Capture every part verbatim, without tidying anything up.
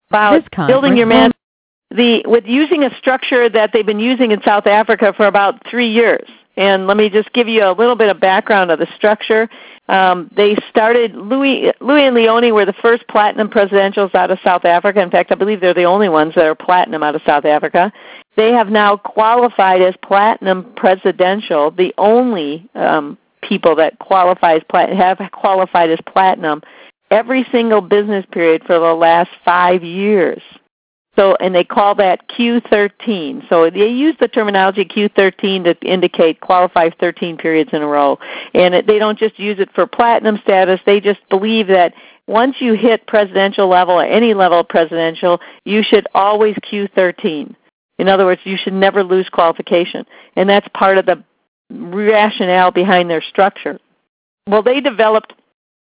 about building your man the with using a structure that they've been using in South Africa for about three years. And let me just give you a little bit of background of the structure. Um, they started, Louis, Louis and Leone were the first platinum presidentials out of South Africa. In fact, I believe they're the only ones that are platinum out of South Africa. They have now qualified as platinum presidential, the only um, people that qualify as plat- have qualified as platinum every single business period for the last five years. So, and they call that Q thirteen. So they use the terminology Q thirteen to indicate qualified thirteen periods in a row. And it, they don't just use it for platinum status. They just believe that once you hit presidential level or any level of presidential, you should always Q thirteen. In other words, you should never lose qualification. And that's part of the rationale behind their structure. Well, they developed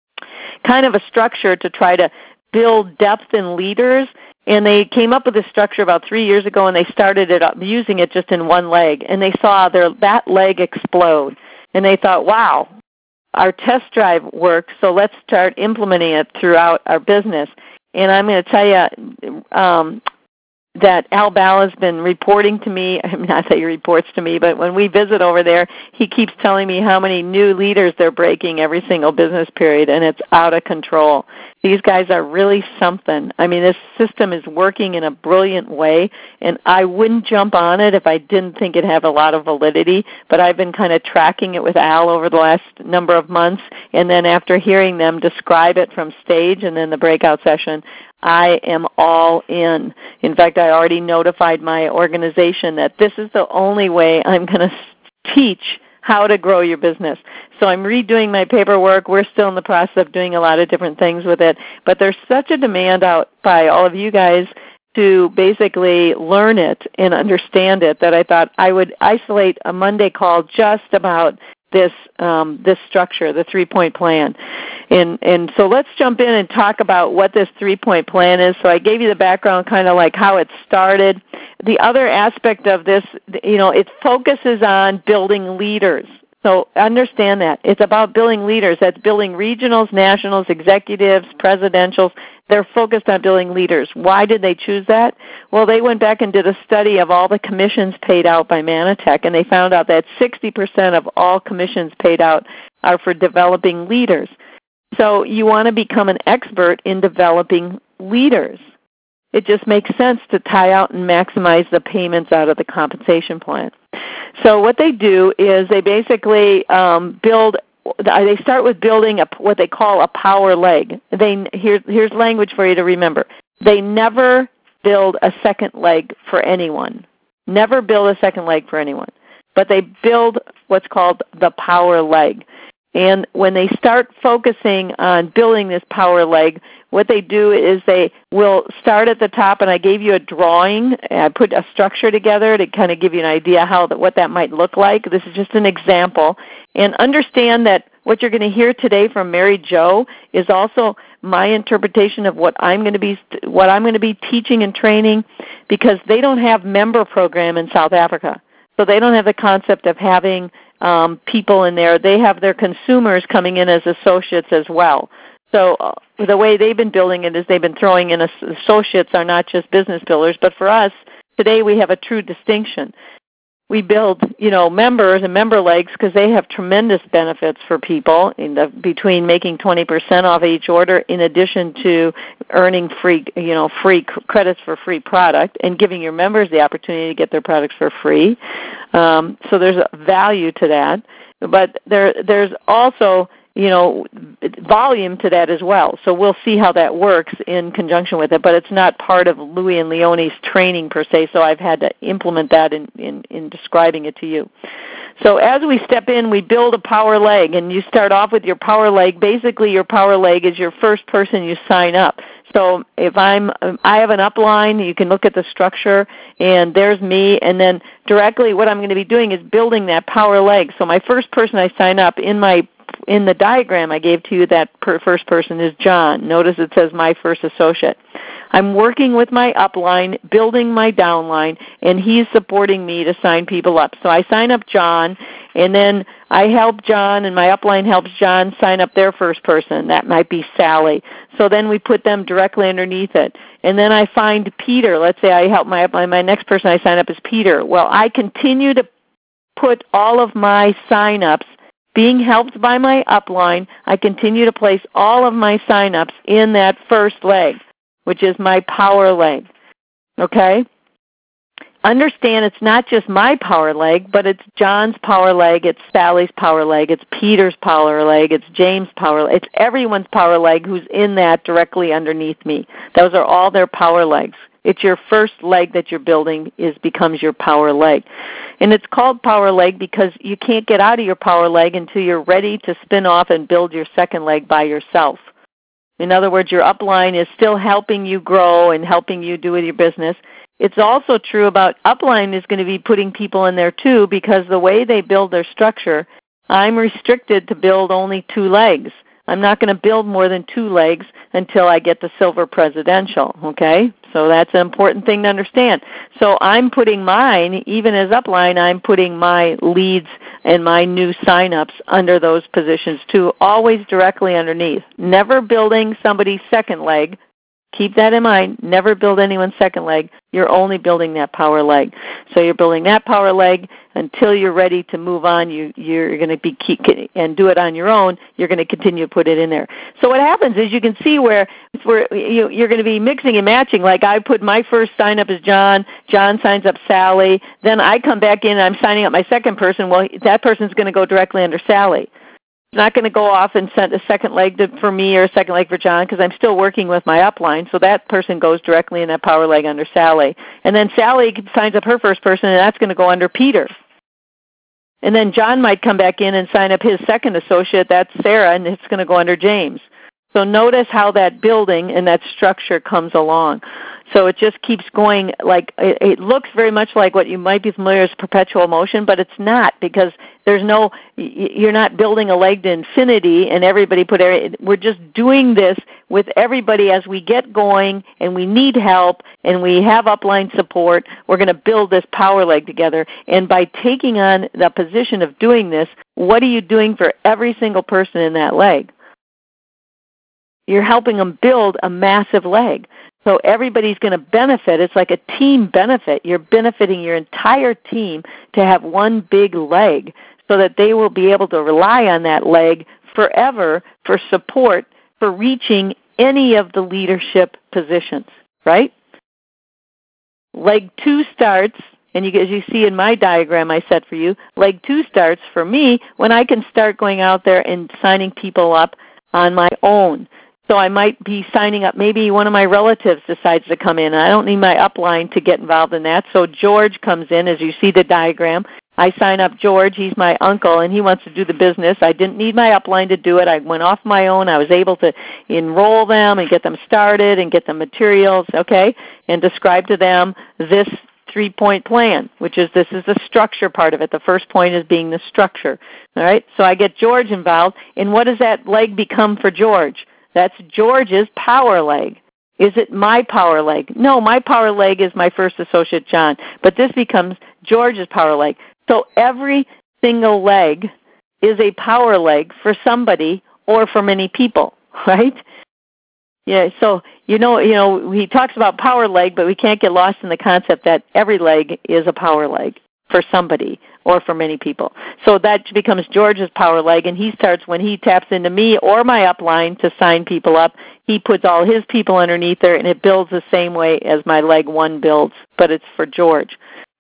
kind of a structure to try to build depth in leaders. And they came up with this structure about three years ago, and they started it up, using it just in one leg. And they saw their that leg explode. And they thought, wow, our test drive works, so let's start implementing it throughout our business. And I'm going to tell you um, that Al Ball has been reporting to me, not that he reports to me, but when we visit over there, he keeps telling me how many new leaders they're breaking every single business period, and it's out of control. These guys are really something. I mean, this system is working in a brilliant way, and I wouldn't jump on it if I didn't think it had a lot of validity, but I've been kind of tracking it with Al over the last number of months, and then after hearing them describe it from stage and then the breakout session, I am all in. In fact, I already notified my organization that this is the only way I'm going to teach how to grow your business. So I'm redoing my paperwork. We're still in the process of doing a lot of different things with it. But there's such a demand out by all of you guys to basically learn it and understand it that I thought I would isolate a Monday call just about this um, this structure, the three-point plan. And and so let's jump in and talk about what this three-point plan is. So I gave you the background, kind of like how it started. The other aspect of this, you know, it focuses on building leaders. So understand that. It's about building leaders. That's building regionals, nationals, executives, presidentials. They're focused on building leaders. Why did they choose that? Well, they went back and did a study of all the commissions paid out by Manatech, and they found out that sixty percent of all commissions paid out are for developing leaders. So you want to become an expert in developing leaders. It just makes sense to tie out and maximize the payments out of the compensation plan. So what they do is they basically um, build, they start with building a, what they call a power leg. They, here, here's language for you to remember. They never build a second leg for anyone. Never build a second leg for anyone. But they build what's called the power leg. And when they start focusing on building this power leg, what they do is they will start at the top, and I gave you a drawing. I put a structure together to kind of give you an idea how that, what that might look like. This is just an example. And understand that what you're going to hear today from Mary Jo is also my interpretation of what I'm going to be what I'm going to be teaching and training, because they don't have member program in South Africa. So they don't have the concept of having um, people in there. They have their consumers coming in as associates as well. So uh, the way they've been building it is they've been throwing in associates are not just business builders, but for us, today we have a true distinction. We build, you know, members and member legs because they have tremendous benefits for people in the, between making twenty percent off each order in addition to earning free, you know, free credits for free product and giving your members the opportunity to get their products for free. Um, so there's a value to that. But there, there's also, you know, volume to that as well. So we'll see how that works in conjunction with it, but it's not part of Louis and Leone's training per se, so I've had to implement that in, in, in describing it to you. So as we step in, we build a power leg, and you start off with your power leg. Basically, your power leg is your first person you sign up. So if I'm, I have an upline, you can look at the structure, and there's me, and then directly what I'm going to be doing is building that power leg. So my first person I sign up in my in the diagram I gave to you, that per first person is John. Notice it says my first associate. I'm working with my upline, building my downline, and he's supporting me to sign people up. So I sign up John, And then I help John, and my upline helps John sign up their first person. That might be Sally. So then we put them directly underneath it. And then I find Peter. Let's say I help my upline. My next person I sign up is Peter. Well, I continue to put all of my sign-ups, being helped by my upline, I continue to place all of my sign-ups in that first leg, which is my power leg. Okay? Understand it's not just my power leg, but it's John's power leg, it's Sally's power leg, it's Peter's power leg, it's James' power leg. It's everyone's power leg who's in that directly underneath me. Those are all their power legs. It's your first leg that you're building is becomes your power leg. And it's called power leg because you can't get out of your power leg until you're ready to spin off and build your second leg by yourself. In other words, your upline is still helping you grow and helping you do with your business. It's also true about upline is going to be putting people in there too, because the way they build their structure, I'm restricted to build only two legs. I'm not going to build more than two legs until I get the silver presidential, okay? So that's an important thing to understand. So I'm putting mine, even as upline, I'm putting my leads and my new sign-ups under those positions too, always directly underneath. Never building somebody's second leg. Keep that in mind. Never build anyone's second leg. You're only building that power leg. So you're building that power leg until you're ready to move on. You, you're going to be keep, and do it on your own. You're going to continue to put it in there. So what happens is you can see where, where you, you're going to be mixing and matching. Like I put my first sign up as John. John signs up Sally. Then I come back in and I'm signing up my second person. Well, that person's going to go directly under Sally. It's not going to go off and send a second leg to, for me or a second leg for John because I'm still working with my upline. So that person goes directly in that power leg under Sally. And then Sally signs up her first person, and that's going to go under Peter. And then John might come back in and sign up his second associate. That's Sarah, and it's going to go under James. So notice how that building and that structure comes along. So it just keeps going like it, it looks very much like what you might be familiar with as perpetual motion, but it's not because there's no, you're not building a leg to infinity and everybody put, we're just doing this with everybody as we get going and we need help and we have upline support. We're going to build this power leg together. And by taking on the position of doing this, what are you doing for every single person in that leg? You're helping them build a massive leg. So everybody's going to benefit. It's like a team benefit. You're benefiting your entire team to have one big leg so that they will be able to rely on that leg forever for support for reaching any of the leadership positions, right? Leg two starts, and you, as you see in my diagram I set for you, leg two starts for me when I can start going out there and signing people up on my own. So I might be signing up, maybe one of my relatives decides to come in. I don't need my upline to get involved in that. So George comes in, as you see the diagram. I sign up George. He's my uncle, and he wants to do the business. I didn't need my upline to do it. I went off my own. I was able to enroll them and get them started and get them materials, okay, and describe to them this three-point plan, which is this is the structure part of it. The first point is being the structure, all right? So I get George involved, and what does that leg become for George? That's George's power leg. Is it my power leg? No, my power leg is my first associate, John. But this becomes George's power leg. So every single leg is a power leg for somebody or for many people, right? Yeah, so you know, you know, he talks about power leg, but we can't get lost in the concept that every leg is a power leg for somebody or for many people. So that becomes George's power leg, and he starts when he taps into me or my upline to sign people up. He puts all his people underneath there, and it builds the same way as my leg one builds, but it's for George.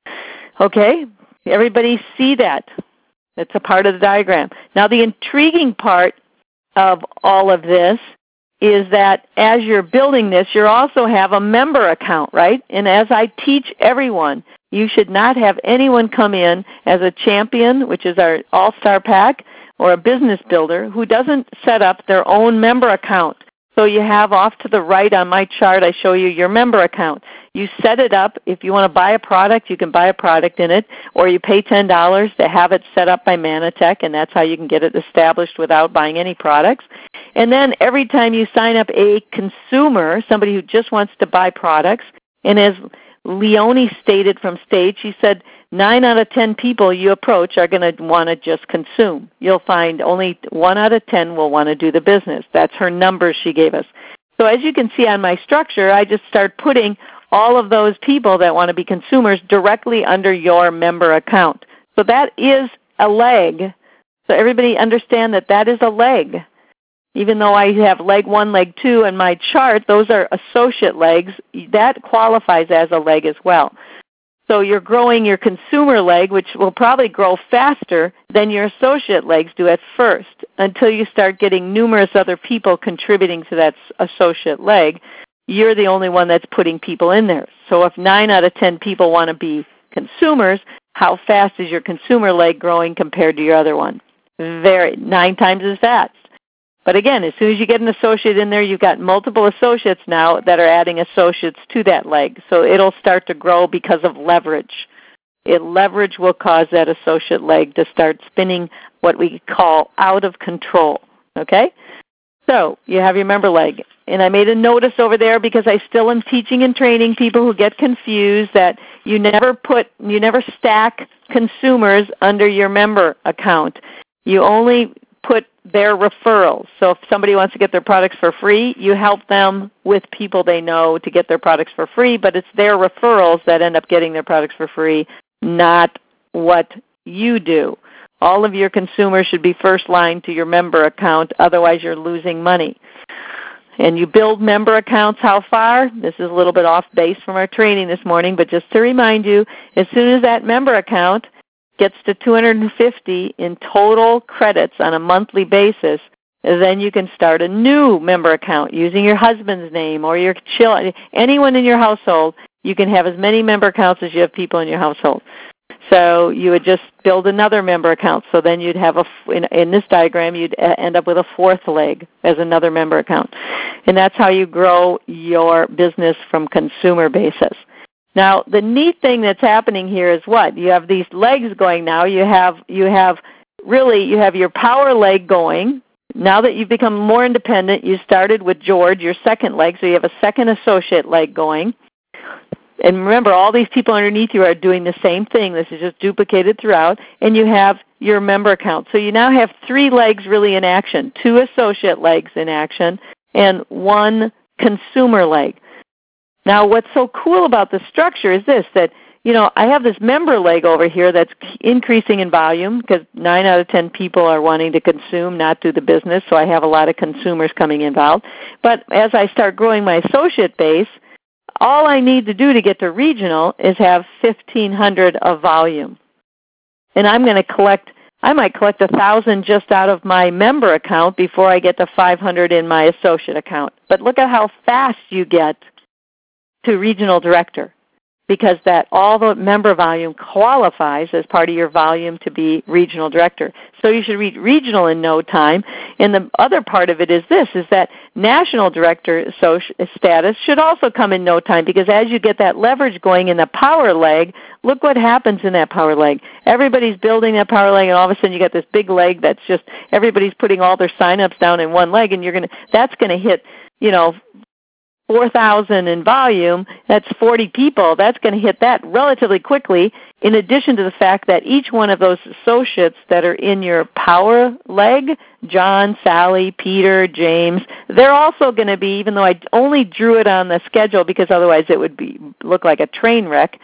Okay? Everybody see that? It's a part of the diagram. Now, the intriguing part of all of this is that as you're building this, you also have a member account, right? And as I teach everyone, you should not have anyone come in as a champion, which is our all-star pack, or a business builder who doesn't set up their own member account. So you have off to the right on my chart, I show you your member account. You set it up. If you want to buy a product, you can buy a product in it, or you pay ten dollars to have it set up by Manatech, and that's how you can get it established without buying any products. And then every time you sign up a consumer, somebody who just wants to buy products, and as Leone stated from stage, she said, nine out of ten people you approach are going to want to just consume. You'll find only one out of ten will want to do the business. That's her numbers she gave us. So as you can see on my structure, I just start putting all of those people that want to be consumers directly under your member account. So that is a leg. So everybody understand that that is a leg. Even though I have leg one, leg two in my chart, those are associate legs. That qualifies as a leg as well. So you're growing your consumer leg, which will probably grow faster than your associate legs do at first, until you start getting numerous other people contributing to that associate leg. You're the only one that's putting people in there. So if nine out of ten people want to be consumers, how fast is your consumer leg growing compared to your other one? Very, nine times as fast. But again, as soon as you get an associate in there, you've got multiple associates now that are adding associates to that leg. So it'll start to grow because of leverage. It leverage will cause that associate leg to start spinning what we call out of control. Okay? So you have your member leg. And I made a notice over there because I still am teaching and training people who get confused that you never put, you never stack consumers under your member account. You only put their referrals. So if somebody wants to get their products for free, you help them with people they know to get their products for free, but it's their referrals that end up getting their products for free, not what you do. All of your consumers should be first line to your member account, otherwise you're losing money. And you build member accounts how far? This is a little bit off base from our training this morning, but just to remind you, as soon as that member account gets to two hundred fifty in total credits on a monthly basis, then you can start a new member account using your husband's name or your children. Anyone in your household, you can have as many member accounts as you have people in your household. So you would just build another member account. So then you'd have a, in, in this diagram, you'd end up with a fourth leg as another member account. And that's how you grow your business from consumer basis. Now, the neat thing that's happening here is what? You have these legs going now. You have, you have really, you have your power leg going. Now that you've become more independent, you started with George, your second leg, so you have a second associate leg going. And remember, all these people underneath you are doing the same thing. This is just duplicated throughout. And you have your member account. So you now have three legs really in action, two associate legs in action, and one consumer leg. Now, what's so cool about the structure is this, that, you know, I have this member leg over here that's increasing in volume because nine out of ten people are wanting to consume, not do the business, so I have a lot of consumers coming involved. But as I start growing my associate base, all I need to do to get to regional is have fifteen hundred of volume. And I'm going to collect, I might collect one thousand just out of my member account before I get to five hundred in my associate account. But look at how fast you get to regional director, because that all the member volume qualifies as part of your volume to be regional director. So you should reach regional in no time. And the other part of it is this, is that national director status should also come in no time, because as you get that leverage going in the power leg, look what happens in that power leg. Everybody's building that power leg, and all of a sudden you get this big leg that's just, everybody's putting all their sign-ups down in one leg, and you're going to, that's going to hit, you know, four thousand in volume, that's forty people. That's going to hit that relatively quickly, in addition to the fact that each one of those associates that are in your power leg, John, Sally, Peter, James, they're also going to be, even though I only drew it on the schedule because otherwise it would be look like a train wreck.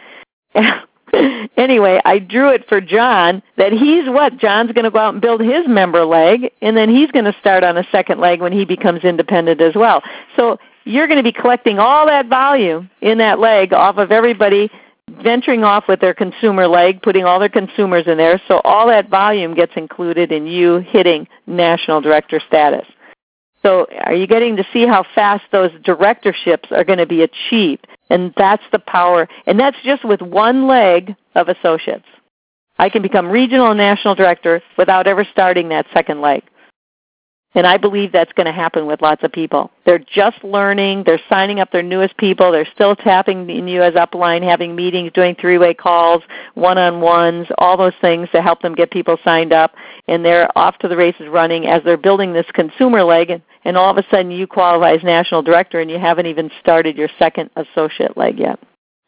Anyway, I drew it for John, that he's what? John's going to go out and build his member leg, and then he's going to start on a second leg when he becomes independent as well. So you're going to be collecting all that volume in that leg off of everybody venturing off with their consumer leg, putting all their consumers in there, so all that volume gets included in you hitting national director status. So are you getting to see how fast those directorships are going to be achieved? And that's the power, and that's just with one leg of associates. I can become regional and national director without ever starting that second leg. And I believe that's going to happen with lots of people. They're just learning. They're signing up their newest people. They're still tapping in you as upline, having meetings, doing three-way calls, one-on-ones, all those things to help them get people signed up. And they're off to the races running as they're building this consumer leg. And, and all of a sudden you qualify as national director and you haven't even started your second associate leg yet.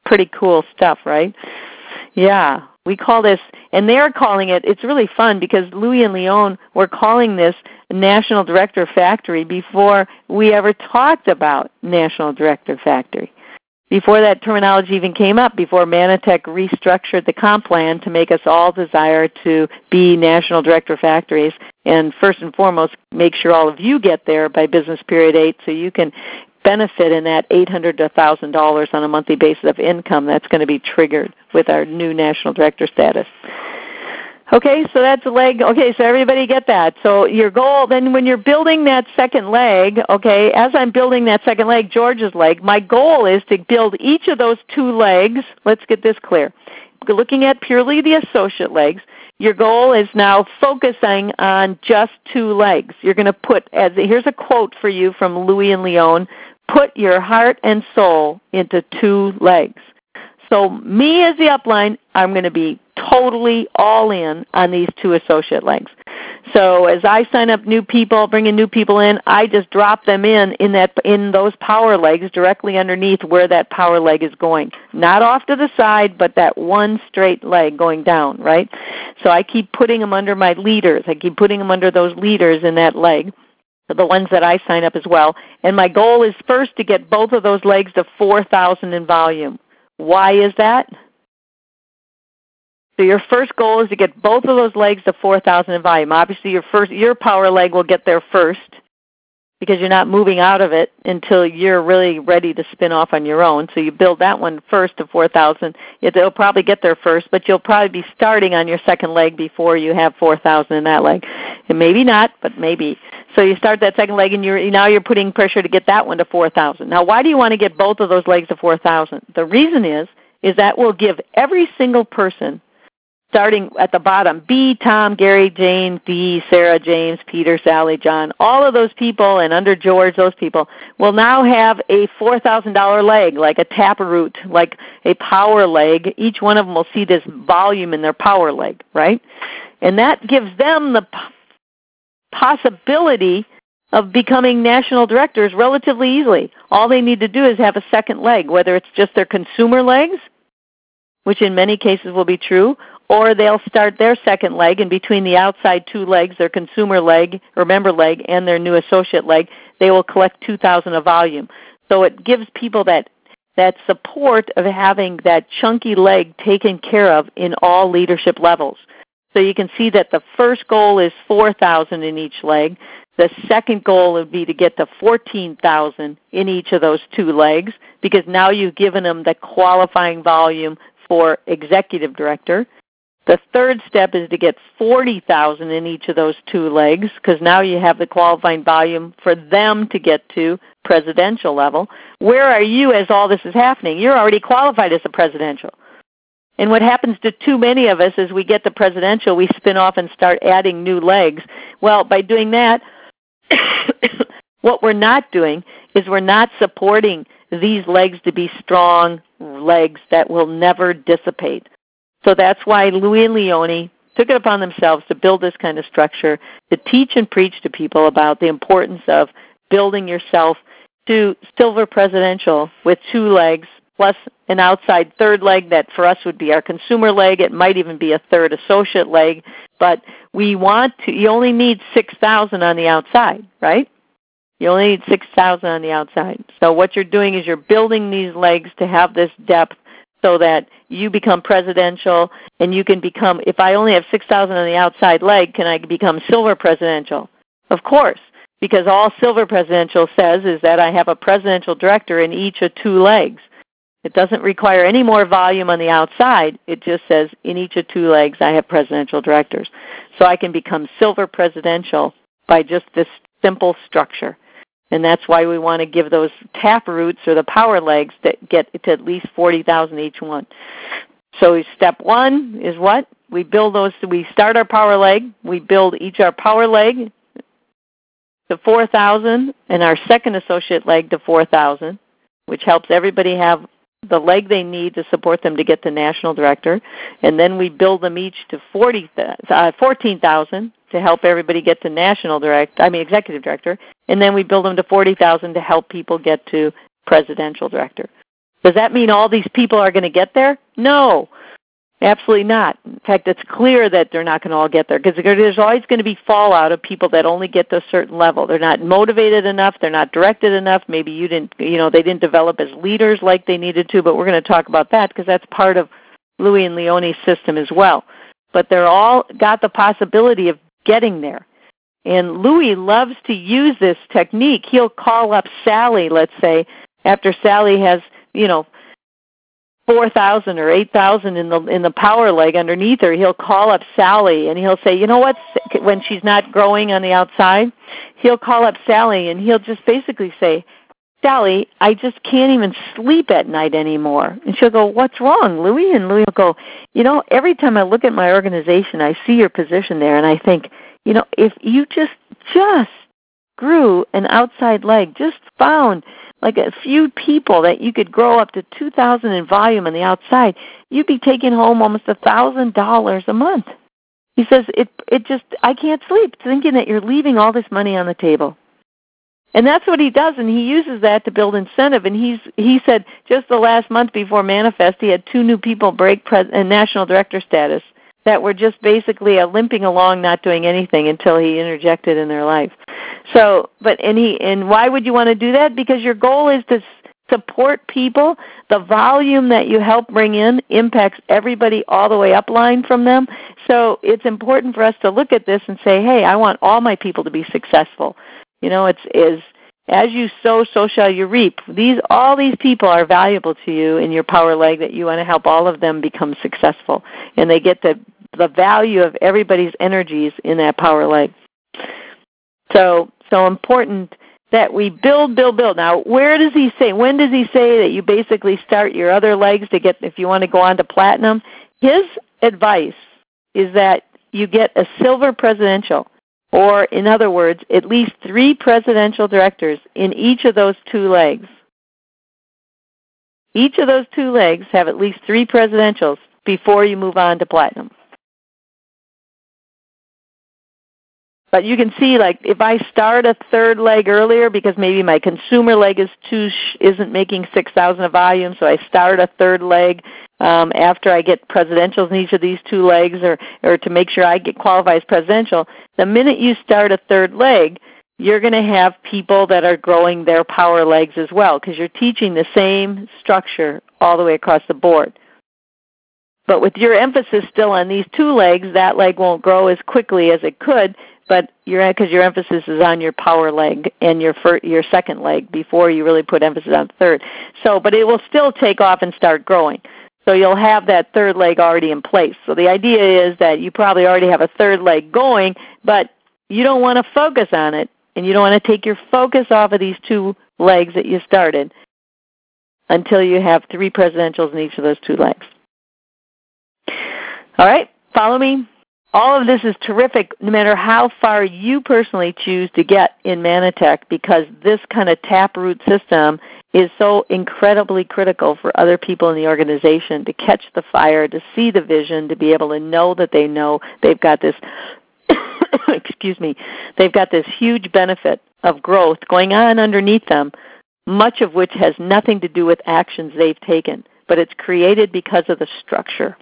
pretty cool stuff, right? Yeah. We call this, and they're calling it, it's really fun because Louis and Leon were calling this National Director Factory before we ever talked about National Director Factory. Before that terminology even came up, before Manatech restructured the comp plan to make us all desire to be National Director Factories, and first and foremost, make sure all of you get there by business period eight so you can benefit in that eight hundred dollars to one thousand dollars on a monthly basis of income that's going to be triggered with our new National Director status. Okay, so that's a leg. Okay, so everybody get that. So your goal, then when you're building that second leg, okay, as I'm building that second leg, George's leg, my goal is to build each of those two legs. Let's get this clear. Looking at purely the associate legs, your goal is now focusing on just two legs. You're going to put, as here's a quote for you from Louis and Leon, put your heart and soul into two legs. So me as the upline, I'm going to be totally all in on these two associate legs. So as I sign up new people, bringing new people in, I just drop them in in that in those power legs directly underneath where that power leg is going. Not off to the side, but that one straight leg going down, right? So I keep putting them under my leaders. I keep putting them under those leaders in that leg, the ones that I sign up as well. And my goal is first to get both of those legs to four thousand in volume. Why is that? So your first goal is to get both of those legs to four thousand in volume. Obviously, your first your power leg will get there first because you're not moving out of it until you're really ready to spin off on your own. So you build that one first to four thousand. It'll probably get there first, but you'll probably be starting on your second leg before you have four thousand in that leg. And maybe not, but maybe. So you start that second leg, and you're now you're putting pressure to get that one to four thousand. Now, why do you want to get both of those legs to four thousand? The reason is, is that will give every single person, starting at the bottom, B, Tom, Gary, Jane, D, Sarah, James, Peter, Sally, John, all of those people, and under George, those people, will now have a four thousand dollar leg, like a taproot, like a power leg. Each one of them will see this volume in their power leg, right? And that gives them the possibility of becoming national directors relatively easily. All they need to do is have a second leg, whether it's just their consumer legs, which in many cases will be true, or they'll start their second leg, and between the outside two legs, their consumer leg or member leg and their new associate leg, they will collect two thousand of volume. So it gives people that that support of having that chunky leg taken care of in all leadership levels. So you can see that the first goal is four thousand in each leg. The second goal would be to get to fourteen thousand in each of those two legs, because now you've given them the qualifying volume for executive director. The third step is to get forty thousand in each of those two legs, because now you have the qualifying volume for them to get to presidential level. Where are you as all this is happening? You're already qualified as a presidential. And what happens to too many of us is we get to presidential, we spin off and start adding new legs. Well, by doing that, what we're not doing is we're not supporting these legs to be strong legs that will never dissipate. So that's why Louis and Leone took it upon themselves to build this kind of structure, to teach and preach to people about the importance of building yourself to silver presidential with two legs, plus an outside third leg that for us would be our consumer leg. It might even be a third associate leg, but we want to, you only need six thousand on the outside, right? You only need six thousand on the outside. So what you're doing is you're building these legs to have this depth so that you become presidential, and you can become, if I only have six thousand on the outside leg, can I become silver presidential? Of course, because all silver presidential says is that I have a presidential director in each of two legs. It doesn't require any more volume on the outside. It just says in each of two legs I have presidential directors. So I can become silver presidential by just this simple structure. And that's why we want to give those tap roots or the power legs that get to at least forty thousand each one. So step one is what? We build those, we start our power leg, we build each our power leg to four thousand and our second associate leg to four thousand, which helps everybody have the leg they need to support them to get to national director. And then we build them each to forty, uh, fourteen thousand to help everybody get to national director, I mean executive director. And then we build them to forty thousand to help people get to presidential director. Does that mean all these people are going to get there? No, absolutely not. In fact, it's clear that they're not going to all get there because there's always going to be fallout of people that only get to a certain level. They're not motivated enough. They're not directed enough. Maybe you didn't, you know, they didn't develop as leaders like they needed to, but we're going to talk about that because that's part of Louis and Leone's system as well. But they're all got the possibility of getting there. And Louis loves to use this technique. He'll call up Sally, let's say, after Sally has, you know, four thousand or eight thousand in the in the power leg underneath her. He'll call up Sally and he'll say, you know what, when she's not growing on the outside, he'll call up Sally and he'll just basically say, Sally, I just can't even sleep at night anymore. And she'll go, what's wrong, Louis? And Louis will go, you know, every time I look at my organization, I see your position there, and I think, you know, if you just just grew an outside leg, just found like a few people that you could grow up to two thousand in volume on the outside, you'd be taking home almost one thousand dollars a month. He says, it it just, I can't sleep thinking that you're leaving all this money on the table. And that's what he does, and he uses that to build incentive. And he's he said just the last month before Manifest, he had two new people break pres- and national director status that were just basically uh, limping along, not doing anything until he interjected in their life. So, but and he and why would you want to do that? Because your goal is to s- support people. The volume that you help bring in impacts everybody all the way upline from them. So it's important for us to look at this and say, hey, I want all my people to be successful. You know, it's is as you sow, so shall you reap. These all these people are valuable to you in your power leg that you want to help all of them become successful, and they get the the value of everybody's energies in that power leg. So so important that we build, build, build. Now, where does he say? When does he say that you basically start your other legs to get if you want to go on to platinum? His advice is that you get a silver presidential. Or, in other words, at least three presidential directors in each of those two legs. Each of those two legs have at least three presidentials before you move on to platinum. But you can see, like, if I start a third leg earlier because maybe my consumer leg is too sh- isn't making six thousand of volume, so I start a third leg um, after I get presidentials in each of these two legs, or or to make sure I get qualified as presidential. The minute you start a third leg, you're going to have people that are growing their power legs as well because you're teaching the same structure all the way across the board. But with your emphasis still on these two legs, that leg won't grow as quickly as it could. But you're because your emphasis is on your power leg and your fir- your second leg before you really put emphasis on third. So, but it will still take off and start growing. So you'll have that third leg already in place. So the idea is that you probably already have a third leg going, but you don't want to focus on it, and you don't want to take your focus off of these two legs that you started until you have three presidentials in each of those two legs. All right, follow me. All of this is terrific no matter how far you personally choose to get in Manitech, because this kind of taproot system is so incredibly critical for other people in the organization to catch the fire, to see the vision, to be able to know that they know they've got this, excuse me, they've got this huge benefit of growth going on underneath them, much of which has nothing to do with actions they've taken, but it's created because of the structure.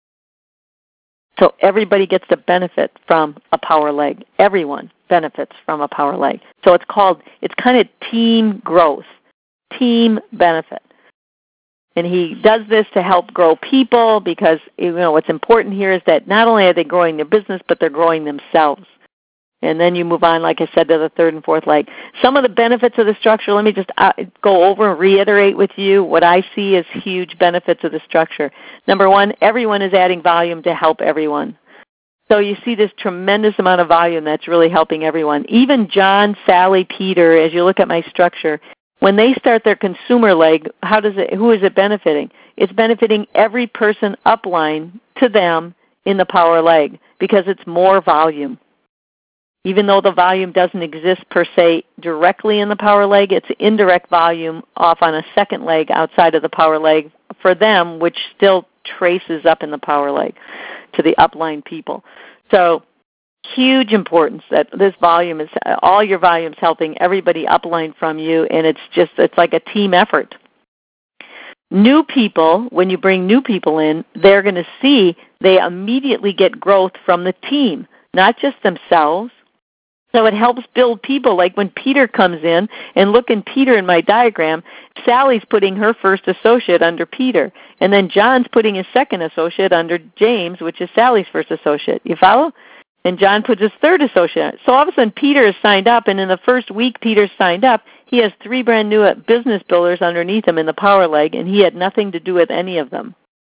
So everybody gets to benefit from a power leg. Everyone benefits from a power leg. So it's called, it's kind of team growth, team benefit. And he does this to help grow people because, you know, what's important here is that not only are they growing their business, but they're growing themselves. And then you move on, like I said, to the third and fourth leg. Some of the benefits of the structure, let me just uh, go over and reiterate with you what I see as huge benefits of the structure. Number one, everyone is adding volume to help everyone. So you see this tremendous amount of volume that's really helping everyone. Even John, Sally, Peter, as you look at my structure, when they start their consumer leg, how does it? Who is it benefiting? It's benefiting every person upline to them in the power leg because it's more volume. Even though the volume doesn't exist per se directly in the power leg, it's indirect volume off on a second leg outside of the power leg for them, which still traces up in the power leg to the upline people. So huge importance that this volume is, all your volume's helping everybody upline from you, and it's just, it's like a team effort. New people, when you bring new people in, they're going to see they immediately get growth from the team, not just themselves. So it helps build people. Like when Peter comes in, and look in Peter in my diagram, Sally's putting her first associate under Peter, and then John's putting his second associate under James, which is Sally's first associate. You follow? And John puts his third associate. So all of a sudden Peter is signed up, and in the first week Peter's signed up, he has three brand new business builders underneath him in the power leg, and he had nothing to do with any of them.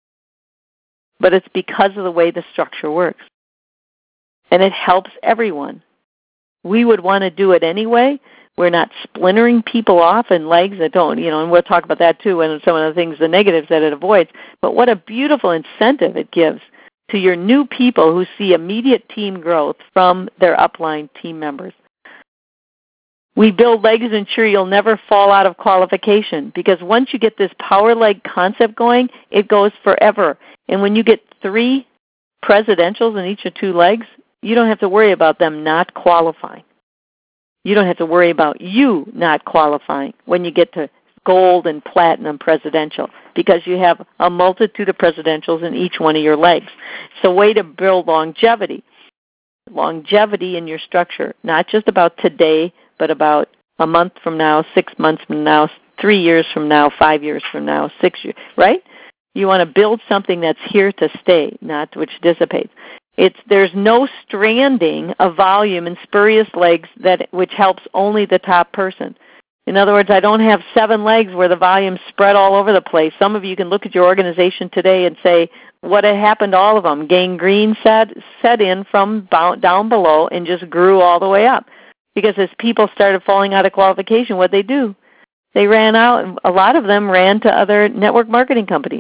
But it's because of the way the structure works. And it helps everyone. We would want to do it anyway. We're not splintering people off in legs that don't, you know, and we'll talk about that too, and some of the things, the negatives that it avoids. But what a beautiful incentive it gives to your new people who see immediate team growth from their upline team members. We build legs and ensure you'll never fall out of qualification, because once you get this power leg concept going, it goes forever. And when you get three presidentials in each of two legs, you don't have to worry about them not qualifying. You don't have to worry about you not qualifying when you get to gold and platinum presidential, because you have a multitude of presidentials in each one of your legs. It's a way to build longevity. Longevity in your structure, not just about today, but about a month from now, six months from now, three years from now, five years from now, six years, right? You want to build something that's here to stay, not which dissipates. It's there's no stranding of volume in spurious legs that which helps only the top person. In other words, I don't have seven legs where the volume's spread all over the place. Some of you can look at your organization today and say, what had happened to all of them? Gangrene set, set in from down below and just grew all the way up. Because as people started falling out of qualification, what they do? They ran out. A lot of them ran to other network marketing companies.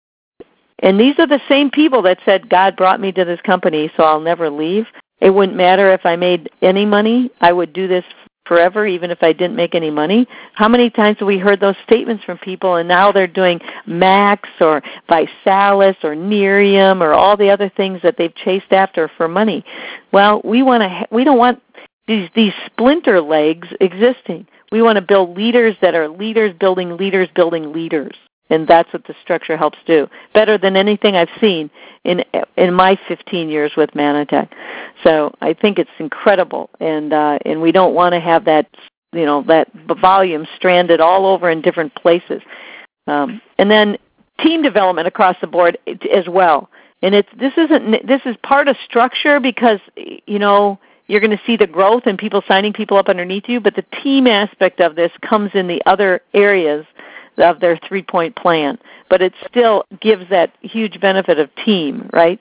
And these are the same people that said, God brought me to this company, so I'll never leave. It wouldn't matter if I made any money. I would do this forever, even if I didn't make any money. How many times have we heard those statements from people, and now they're doing Max or Visalis or Nerium or all the other things that they've chased after for money? Well, we want to. We don't want these these splinter legs existing. We want to build leaders that are leaders building leaders building leaders. And that's what the structure helps do, better than anything I've seen in in my fifteen years with Manatech. So I think it's incredible, and uh, and we don't want to have that, you know, that volume stranded all over in different places. Um, and then team development across the board as well. And it's this isn't this is part of structure because you know you're going to see the growth and people signing people up underneath you, but the team aspect of this comes in the other areas of their three-point plan, but it still gives that huge benefit of team, right?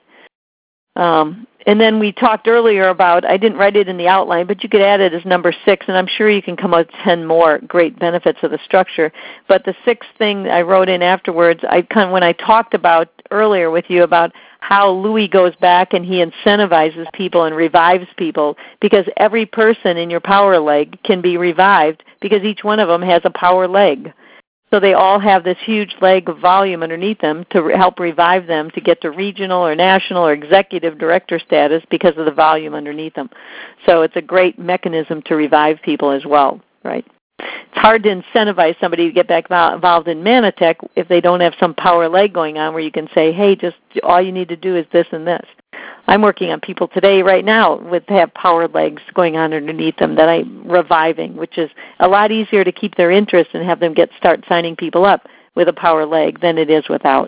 Um, and then we talked earlier about, I didn't write it in the outline, but you could add it as number six, and I'm sure you can come up with ten more great benefits of the structure. But the sixth thing I wrote in afterwards, I kind of, when I talked about earlier with you about how Louis goes back and he incentivizes people and revives people, because every person in your power leg can be revived because each one of them has a power leg. So they all have this huge leg of volume underneath them to help revive them to get to regional or national or executive director status because of the volume underneath them. So it's a great mechanism to revive people as well, right? It's hard to incentivize somebody to get back involved in Manatech if they don't have some power leg going on where you can say, hey, just all you need to do is this and this. I'm working on people today right now with have power legs going on underneath them that I'm reviving, which is a lot easier to keep their interest and have them get start signing people up with a power leg than it is without.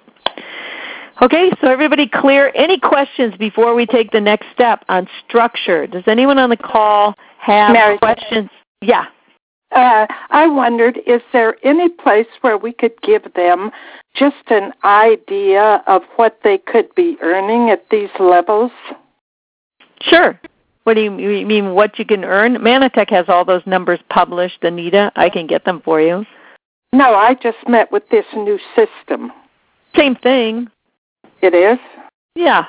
Okay, so everybody clear? Any questions before we take the next step on structure? Does anyone on the call have Mary, questions? Yeah. Uh, I wondered, is there any place where we could give them just an idea of what they could be earning at these levels? Sure. What do you, you mean, what you can earn? Manatech has all those numbers published, Anita. I can get them for you. No, I just met with this new system. Same thing. It is? Yeah.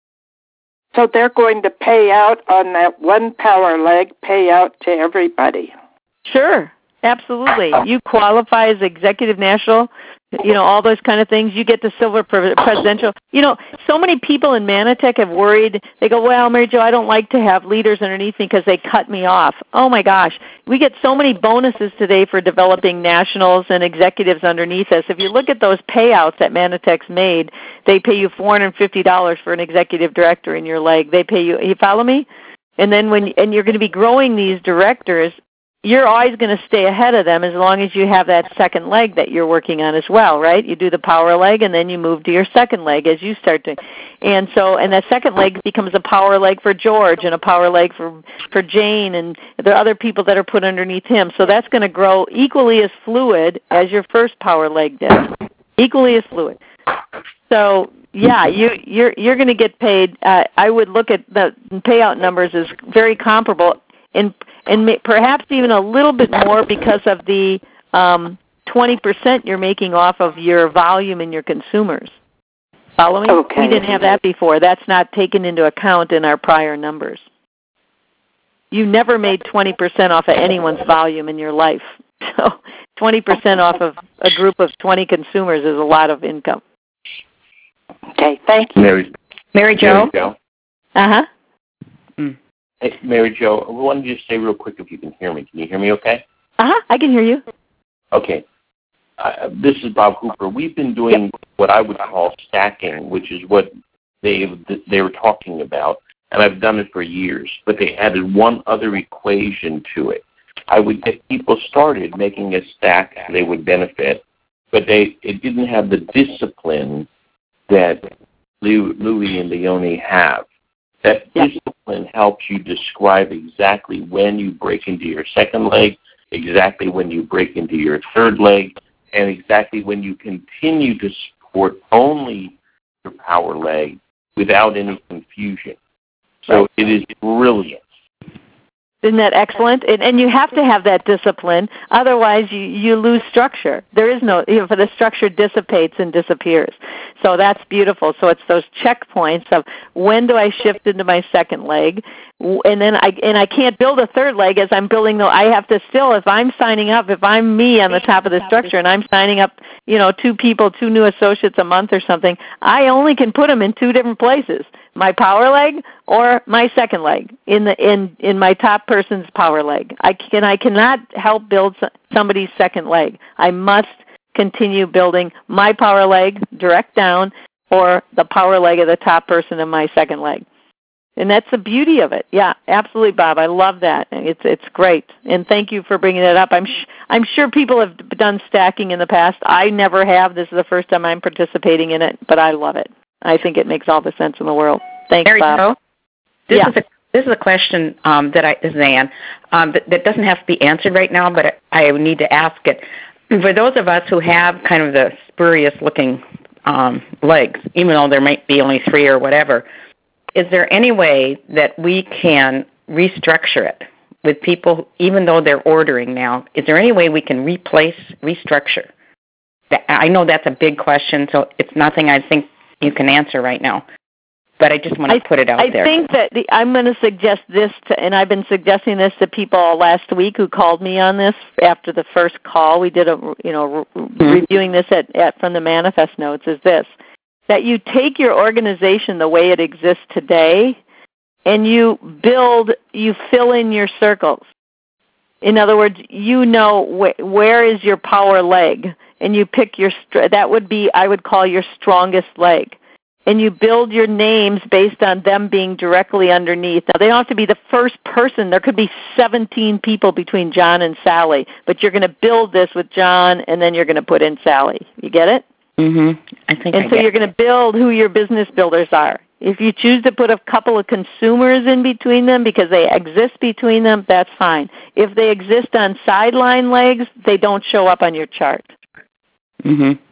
So they're going to pay out on that one power leg, pay out to everybody. Sure. Absolutely. You qualify as executive national, you know, all those kind of things. You get the silver presidential. You know, so many people in Manatech have worried. They go, well, Mary Jo, I don't like to have leaders underneath me because they cut me off. Oh, my gosh. We get so many bonuses today for developing nationals and executives underneath us. If you look at those payouts that Manatech's made, they pay you four hundred fifty dollars for an executive director in your leg. They pay you, you follow me? And then when, and you're going to be growing these directors, you're always going to stay ahead of them as long as you have that second leg that you're working on as well, right? You do the power leg, and then you move to your second leg as you start to, and so, and that second leg becomes a power leg for George and a power leg for for Jane, and there are other people that are put underneath him. So that's going to grow equally as fluid as your first power leg did, equally as fluid. So yeah, you you're you're going to get paid. Uh, I would look at the payout numbers as very comparable. In and may, perhaps even a little bit more because of the um, twenty percent you're making off of your volume in your consumers. Follow me? Okay. We didn't have that before. That's not taken into account in our prior numbers. You never made twenty percent off of anyone's volume in your life. So twenty percent off of a group of twenty consumers is a lot of income. Okay, thank you. Mary, Mary Jo? Mary Jo. Uh-huh. Mm. Hey, Mary Jo, I wanted to just say real quick if you can hear me. Can you hear me okay? Uh-huh, I can hear you. Okay. Uh, this is Bob Cooper. We've been doing yep. what I would call stacking, which is what they they were talking about, and I've done it for years, but they added one other equation to it. I would get people started making a stack they would benefit, but they it didn't have the discipline that Louie and Leonie have. That yep. discipline helps you describe exactly when you break into your second leg, exactly when you break into your third leg, and exactly when you continue to support only your power leg without any confusion. So it is brilliant. Isn't that excellent? And, and you have to have that discipline, otherwise you, you lose structure. There is no, you know, the structure dissipates and disappears. So that's beautiful. So it's those checkpoints of when do I shift into my second leg, and then I and I can't build a third leg as I'm building. The, I have to still, if I'm signing up, if I'm me on the top of the structure, and I'm signing up, you know, two people, two new associates a month or something, I only can put them in two different places. My power leg or my second leg in the in, in my top person's power leg. I can I cannot help build somebody's second leg. I must continue building my power leg direct down or the power leg of the top person in my second leg. And that's the beauty of it. Yeah, absolutely, Bob. I love that. It's it's great. And thank you for bringing it up. I'm sh- I'm sure people have done stacking in the past. I never have. This is the first time I'm participating in it, but I love it. I think it makes all the sense in the world. Thanks, Mary Bob. Jo, this yeah. is a this is a question um, that I this is Ann um, that, that doesn't have to be answered right now, but I, I need to ask it. For those of us who have kind of the spurious looking um, legs, even though there might be only three or whatever, is there any way that we can restructure it with people, even though they're ordering now? Is there any way we can replace, restructure? I know that's a big question, so it's nothing I think you can answer right now. But I just want to I, put it out I there. I think that the, I'm going to suggest this, to, and I've been suggesting this to people last week who called me on this after the first call. We did a, you know, re- mm-hmm. reviewing this at, at from the manifest notes. Is this that you take your organization the way it exists today, and you build, you fill in your circles. In other words, you know wh- where is your power leg, and you pick your. That would be, I would call your strongest leg. And you build your names based on them being directly underneath. Now, they don't have to be the first person. There could be seventeen people between John and Sally, but you're going to build this with John, and then you're going to put in Sally. You get it? Mm-hmm. I think And I so get you're going to build who your business builders are. If you choose to put a couple of consumers in between them because they exist between them, that's fine. If they exist on sideline legs, they don't show up on your chart. Mm-hmm.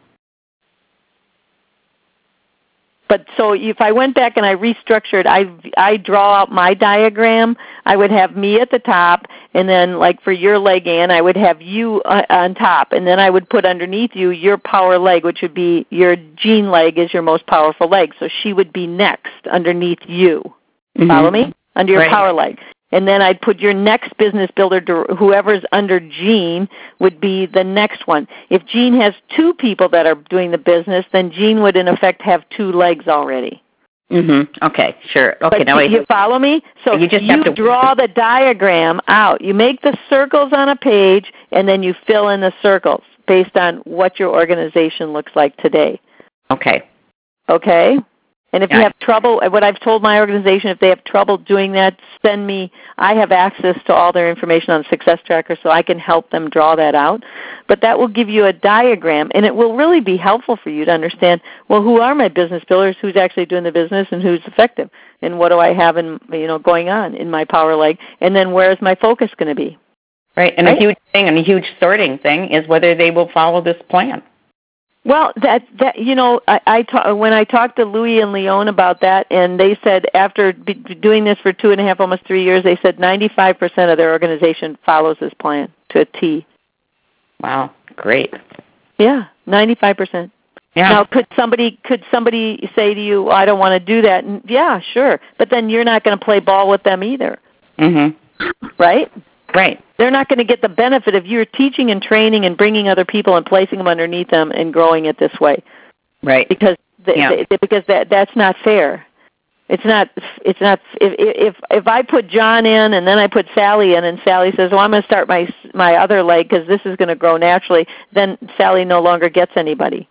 But so if I went back and I restructured, I I draw out my diagram, I would have me at the top, and then like for your leg, Ann, I would have you uh, on top, and then I would put underneath you your power leg, which would be your Jean leg is your most powerful leg. So she would be next underneath you. Mm-hmm. Follow me? Under your right. power leg. And then I'd put your next business builder, whoever's under Jean, would be the next one. If Jean has two people that are doing the business, then Jean would, in effect, have two legs already. Mm-hmm. Okay, sure. Okay, but now you, you follow me? So you, just you have to draw the diagram out. You make the circles on a page, and then you fill in the circles based on what your organization looks like today. Okay. Okay? And if yeah. you have trouble, what I've told my organization, if they have trouble doing that, send me. I have access to all their information on Success Tracker, so I can help them draw that out. But that will give you a diagram, and it will really be helpful for you to understand, well, who are my business builders, who's actually doing the business, and who's effective, and what do I have in, you know, going on in my power leg, and then where is my focus going to be? Right, and right? a huge thing, and a huge sorting thing is whether they will follow this plan. Well, that that you know, I, I ta- when I talked to Louis and Leon about that, and they said after be doing this for two and a half, almost three years, they said ninety-five percent of their organization follows this plan to a T. Wow, great. Yeah, ninety-five percent. Yeah. Now, could somebody could somebody say to you, well, "I don't want to do that"? And, yeah, sure, but then you're not going to play ball with them either. Mm-hmm. Right. Right. They're not going to get the benefit of your teaching and training and bringing other people and placing them underneath them and growing it this way. Right. Because the, yeah. the, because that that's not fair. It's not. It's not. If if if I put John in and then I put Sally in, and Sally says, "Well, I'm going to start my my other leg because this is going to grow naturally," then Sally no longer gets anybody.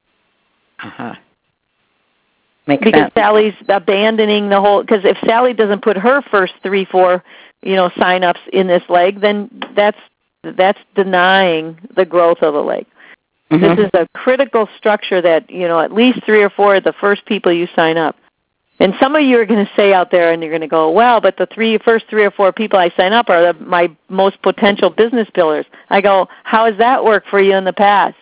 Uh huh. Makes because sense. Sally's abandoning the whole. Because if Sally doesn't put her first three, four, you know, sign-ups in this leg, then that's that's denying the growth of the leg. Mm-hmm. This is a critical structure that, you know, at least three or four are the first people you sign up. And some of you are going to say out there, and you're going to go, well, but the three first three or four people I sign up are the, my most potential business builders. I go, how has that worked for you in the past?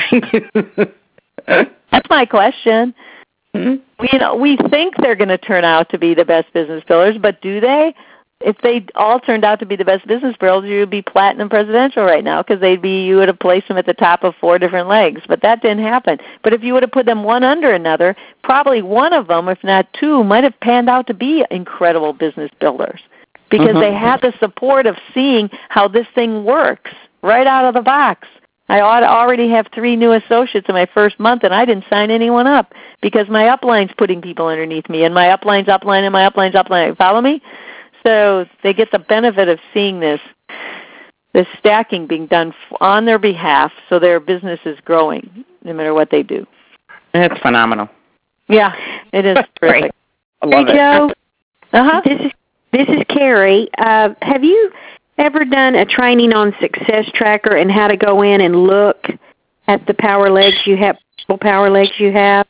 That's my question. Mm-hmm. We, you know, we think they're going to turn out to be the best business builders, but do they? If they all turned out to be the best business builders, you would be platinum presidential right now because they'd be you would have placed them at the top of four different legs. But that didn't happen. But if you would have put them one under another, probably one of them, if not two, might have panned out to be incredible business builders because mm-hmm. they had the support of seeing how this thing works right out of the box. I ought to already have three new associates in my first month, and I didn't sign anyone up because my upline's putting people underneath me, and my upline's upline, and my upline's upline. Follow me? So they get the benefit of seeing this this stacking being done on their behalf, so their business is growing no matter what they do. It's phenomenal. Yeah, it is terrific. I love hey, it. Joe, uh-huh. this is this is Carrie. Uh, have you ever done a training on Success Tracker and how to go in and look at the power legs you have, power legs you have?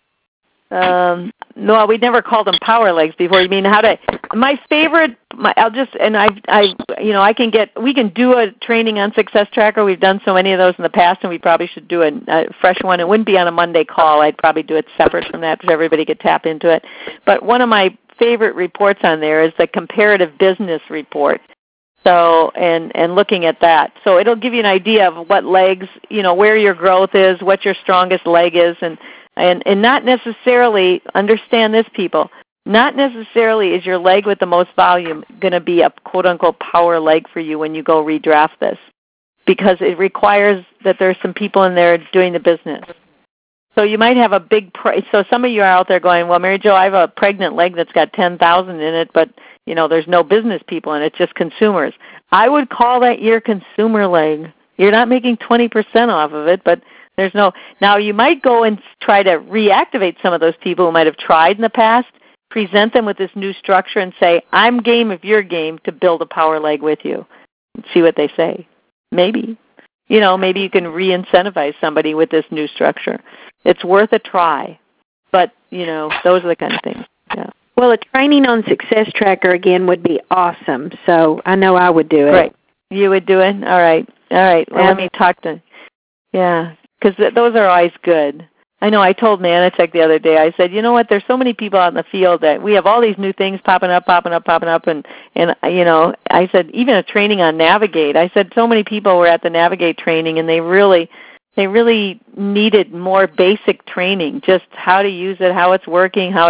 Um, no, we never called them power legs before. You mean how to? My favorite, my, I'll just and I, I, you know, I can get. We can do a training on Success Tracker. We've done so many of those in the past, and we probably should do a, a fresh one. It wouldn't be on a Monday call. I'd probably do it separate from that, so everybody could tap into it. But one of my favorite reports on there is the comparative business report. So and and looking at that, so it'll give you an idea of what legs, you know, where your growth is, what your strongest leg is, and. And, and not necessarily, understand this, people, not necessarily is your leg with the most volume going to be a quote-unquote power leg for you when you go redraft this because it requires that there's some people in there doing the business. So you might have a big, pre- so some of you are out there going, well, Mary Jo, I have a pregnant leg that's got ten thousand in it, but, you know, there's no business people in it, just consumers. I would call that your consumer leg. You're not making twenty percent off of it, but there's no, now you might go and try to reactivate some of those people who might have tried in the past, present them with this new structure and say, I'm game if you're game to build a power leg with you. And see what they say. Maybe. You know, maybe you can re-incentivize somebody with this new structure. It's worth a try. But, you know, those are the kind of things. Yeah. Well, a training on Success Tracker, again, would be awesome. So I know I would do it. Right. You would do it? All right. All right. Well, um, let me talk to, yeah. Because th- those are always good. I know I told Manatech the other day, I said, you know what, there's so many people out in the field that we have all these new things popping up, popping up, popping up, and, and you know, I said, even a training on Navigate. I said so many people were at the Navigate training, and they really they really needed more basic training, just how to use it, how it's working, how it's,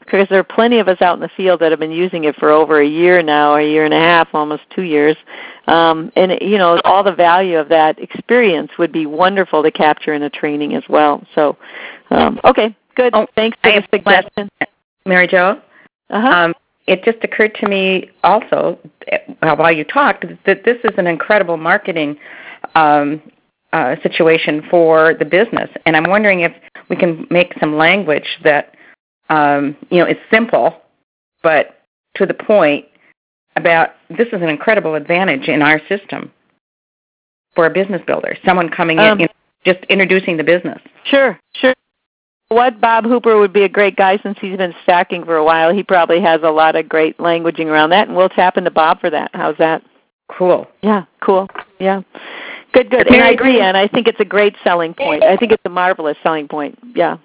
because there are plenty of us out in the field that have been using it for over a year now, a year and a half, almost two years. Um, and, you know, all the value of that experience would be wonderful to capture in a training as well. So, um, okay, good. Oh, Thanks for I the suggestion. Mary Jo? Uh-huh. Um, it just occurred to me also, uh, while you talked, that this is an incredible marketing um, uh, situation for the business. And I'm wondering if we can make some language that, um, you know, is simple, but to the point about this is an incredible advantage in our system for a business builder, someone coming Um, in, you know, just introducing the business. Sure, sure. What Bob Hooper would be a great guy since he's been stacking for a while. He probably has a lot of great languaging around that, and we'll tap into Bob for that. How's that? Cool. Yeah, cool. Yeah. Good, good. And I agree, and I think it's a great selling point. I think it's a marvelous selling point. Yeah.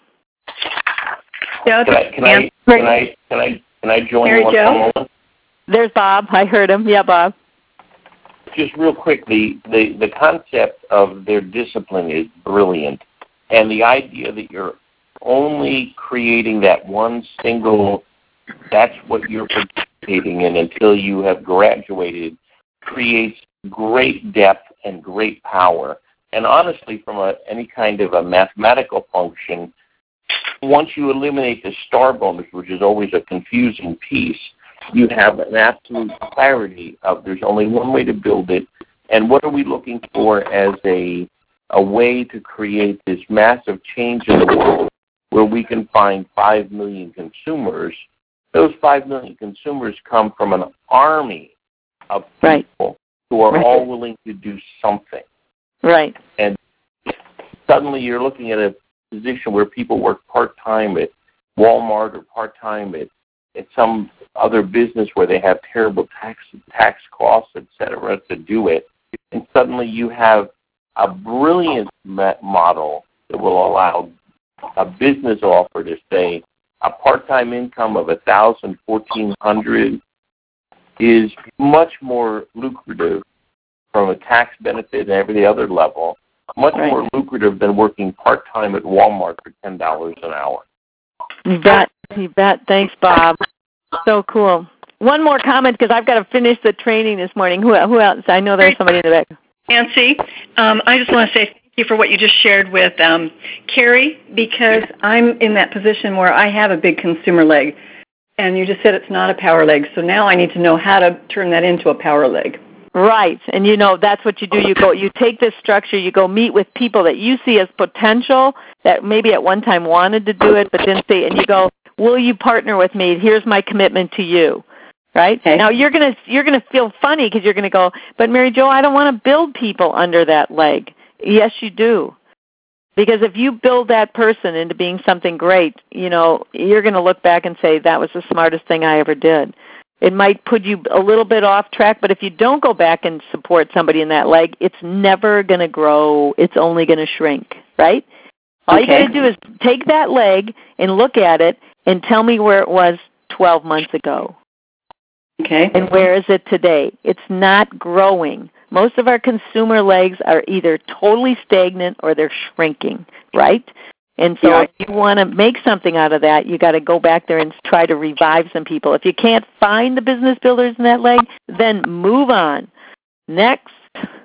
Yeah, Can I, can I, can I, can I, can I join Mary one Jo? moment? There's Bob. I heard him. Yeah, Bob. Just real quick, the, the, the concept of their discipline is brilliant. And the idea that you're only creating that one single, that's what you're participating in until you have graduated, creates great depth and great power. And honestly, from a, any kind of a mathematical function, once you eliminate the star bonus, which is always a confusing piece, you have an absolute clarity of there's only one way to build it, and what are we looking for as a a way to create this massive change in the world where we can find five million consumers. Those five million consumers come from an army of people right. who are right. all willing to do something. Right. And suddenly you're looking at a position where people work part-time at Walmart or part-time at, at some other business where they have terrible tax tax costs, et cetera, to do it. And suddenly you have a brilliant model that will allow a business offer to say a part-time income of one thousand dollars, fourteen hundred dollars is much more lucrative from a tax benefit and every other level, much right. more lucrative than working part-time at Walmart for ten dollars an hour. You bet. You bet. Thanks, Bob. So cool. One more comment because I've got to finish the training this morning. Who, who else? I know there's somebody in the back. Nancy, um, I just want to say thank you for what you just shared with um, Carrie, because I'm in that position where I have a big consumer leg, and you just said it's not a power leg, so now I need to know how to turn that into a power leg. Right, and you know that's what you do. You go, you take this structure, you go meet with people that you see as potential that maybe at one time wanted to do it but didn't see, and you go, will you partner with me? Here's my commitment to you. Right? Okay. Now you're gonna you're gonna feel funny because you're gonna go, but Mary Jo, I don't want to build people under that leg. Yes, you do, because if you build that person into being something great, you know you're gonna look back and say that was the smartest thing I ever did. It might put you a little bit off track, but if you don't go back and support somebody in that leg, it's never gonna grow. It's only gonna shrink. Right? All okay. you got to do is take that leg and look at it and tell me where it was twelve months ago. Okay. And where is it today? It's not growing. Most of our consumer legs are either totally stagnant or they're shrinking, right? And so yeah. if you want to make something out of that, you got to go back there and try to revive some people. If you can't find the business builders in that leg, then move on. Next.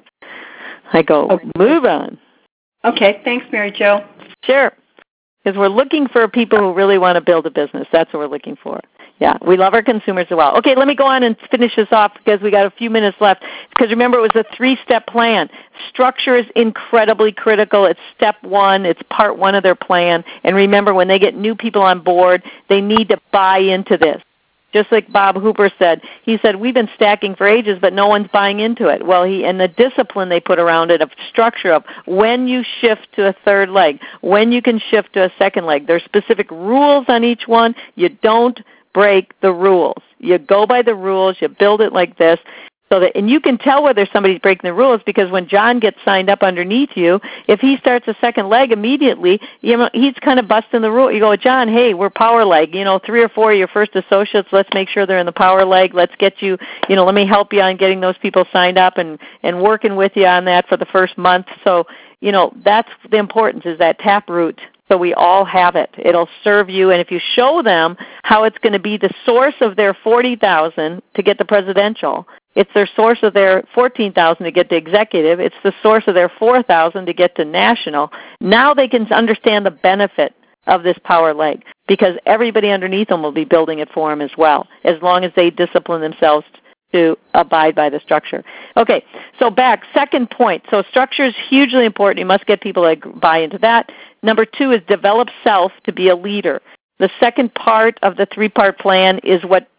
I go, okay. move on. Okay. Thanks, Mary Jo. Sure. Because we're looking for people who really want to build a business. That's what we're looking for. Yeah, we love our consumers as well. Okay, let me go on and finish this off because we got a few minutes left. Because remember, it was a three-step plan. Structure is incredibly critical. It's step one. It's part one of their plan. And remember, when they get new people on board, they need to buy into this. Just like Bob Hooper said, he said, we've been stacking for ages, but no one's buying into it. Well, he and the discipline they put around it of structure of when you shift to a third leg, when you can shift to a second leg. There's specific rules on each one. You don't break the rules. You go by the rules. You build it like this. So that, and you can tell whether somebody's breaking the rules because when John gets signed up underneath you, if he starts a second leg immediately, you know, he's kind of busting the rule. You go, John, hey, we're power leg. You know, three or four of your first associates, let's make sure they're in the power leg. Let's get you, you know, let me help you on getting those people signed up and, and working with you on that for the first month. So, you know, that's the importance is that taproot So we all have it. It'll serve you, and if you show them how it's going to be the source of their forty thousand to get the presidential, it's their source of their fourteen thousand to get to executive, it's the source of their four thousand to get to national, now they can understand the benefit of this power leg, because everybody underneath them will be building it for them as well, as long as they discipline themselves to abide by the structure. Okay, so back, second point. So structure is hugely important. You must get people to buy into that. Number two is develop self to be a leader. The second part of the three-part plan is what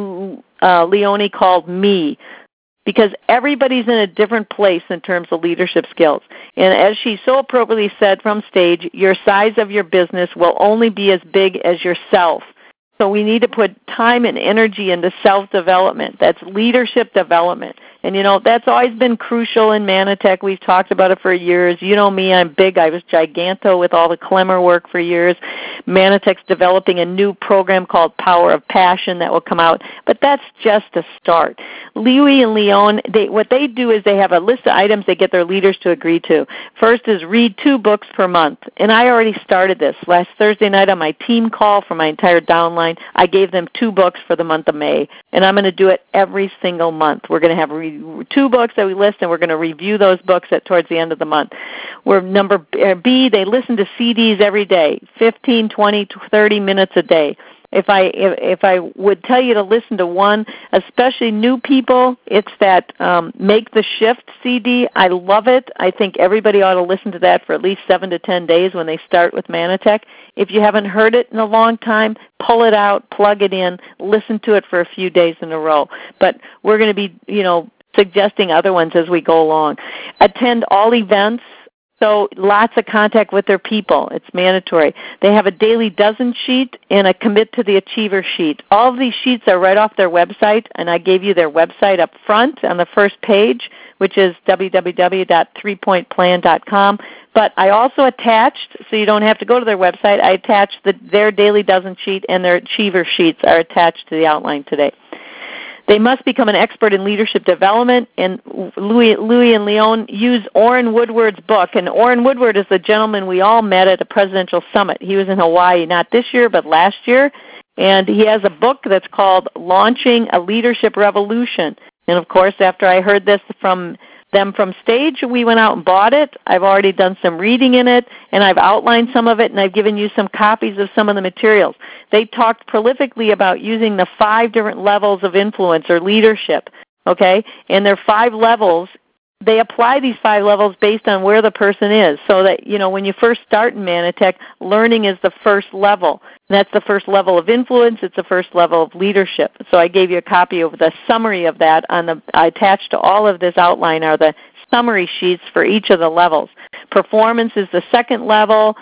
uh, Leonie called me, because everybody's in a different place in terms of leadership skills. And as she so appropriately said from stage, your size of your business will only be as big as yourself. So we need to put time and energy into self-development. That's leadership development. And, you know, that's always been crucial in Manatech. We've talked about it for years. You know me, I'm big. I was giganto with all the Clemmer work for years. Manatech's developing a new program called Power of Passion that will come out. But that's just a start. Louie and Leon, they, what they do is they have a list of items they get their leaders to agree to. First is read two books per month. And I already started this. Last Thursday night on my team call for my entire downline, I gave them two books for the month of May. And I'm going to do it every single month. We're going to have re- two books that we list, and we're going to review those books at towards the end of the month. We're number B, they listen to C Ds every day, fifteen, twenty, thirty minutes a day. If I if, if I would tell you to listen to one, especially new people, it's that um, Make the Shift C D. I love it. I think everybody ought to listen to that for at least seven to ten days when they start with Manatech. If you haven't heard it in a long time, pull it out, plug it in, listen to it for a few days in a row. But we're going to be, you know, suggesting other ones as we go along. Attend all events. So lots of contact with their people. It's mandatory. They have a daily dozen sheet and a commit to the achiever sheet. All of these sheets are right off their website, and I gave you their website up front on the first page, which is w w w dot three point plan dot com. But I also attached, so you don't have to go to their website, I attached the, their daily dozen sheet, and their achiever sheets are attached to the outline today. They must become an expert in leadership development, and Louie, Louie and Leon use Orrin Woodward's book. And Orrin Woodward is the gentleman we all met at a presidential summit. He was in Hawaii, not this year, but last year. And he has a book that's called Launching a Leadership Revolution. And, of course, after I heard this from them from stage, we went out and bought it. I've already done some reading in it, and I've outlined some of it, and I've given you some copies of some of the materials. They talked prolifically about using the five different levels of influence or leadership, okay? And there are five levels. They apply these five levels based on where the person is, so that, you know, when you first start in Manatech, learning is the first level. And that's the first level of influence. It's the first level of leadership. So I gave you a copy of the summary of that. On the attached to all of this outline are the summary sheets for each of the levels. Performance is the second level.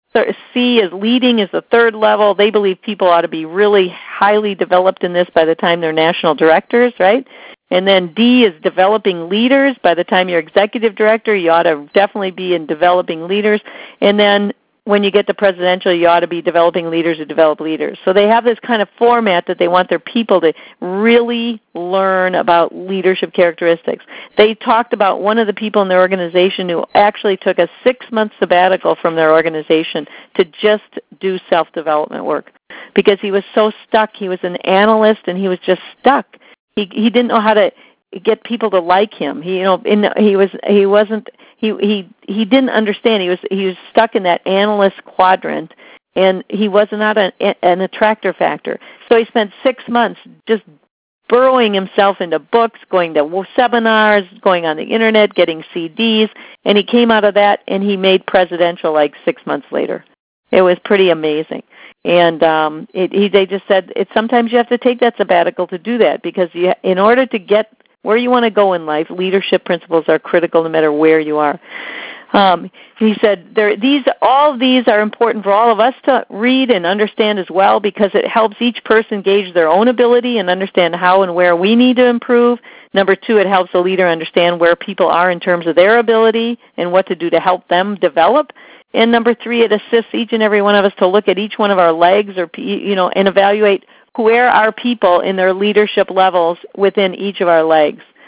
C is leading is the third level. They believe people ought to be really highly developed in this by the time they're national directors, right? And then D is developing leaders. By the time you're executive director, you ought to definitely be in developing leaders. And then when you get to presidential, you ought to be developing leaders who develop leaders. So they have this kind of format that they want their people to really learn about leadership characteristics. They talked about one of the people in their organization who actually took a six-month sabbatical from their organization to just do self-development work because he was so stuck. He was an analyst, and he was just stuck. He he didn't know how to get people to like him. He you know in, he was he wasn't he he he didn't understand. He was he was stuck in that analyst quadrant, and he was not an an attractor factor. So he spent six months just burrowing himself into books, going to seminars, going on the internet, getting C Ds, and he came out of that and he made presidential like six months later. It was pretty amazing. And um, it, he, they just said it, sometimes you have to take that sabbatical to do that because you, in order to get where you want to go in life, leadership principles are critical no matter where you are. Um, he said there, these, all of these are important for all of us to read and understand as well because it helps each person gauge their own ability and understand how and where we need to improve. Number two, it helps a leader understand where people are in terms of their ability and what to do to help them develop. And number three, it assists each and every one of us to look at each one of our legs, or you know, and evaluate where are people in their leadership levels within each of our legs.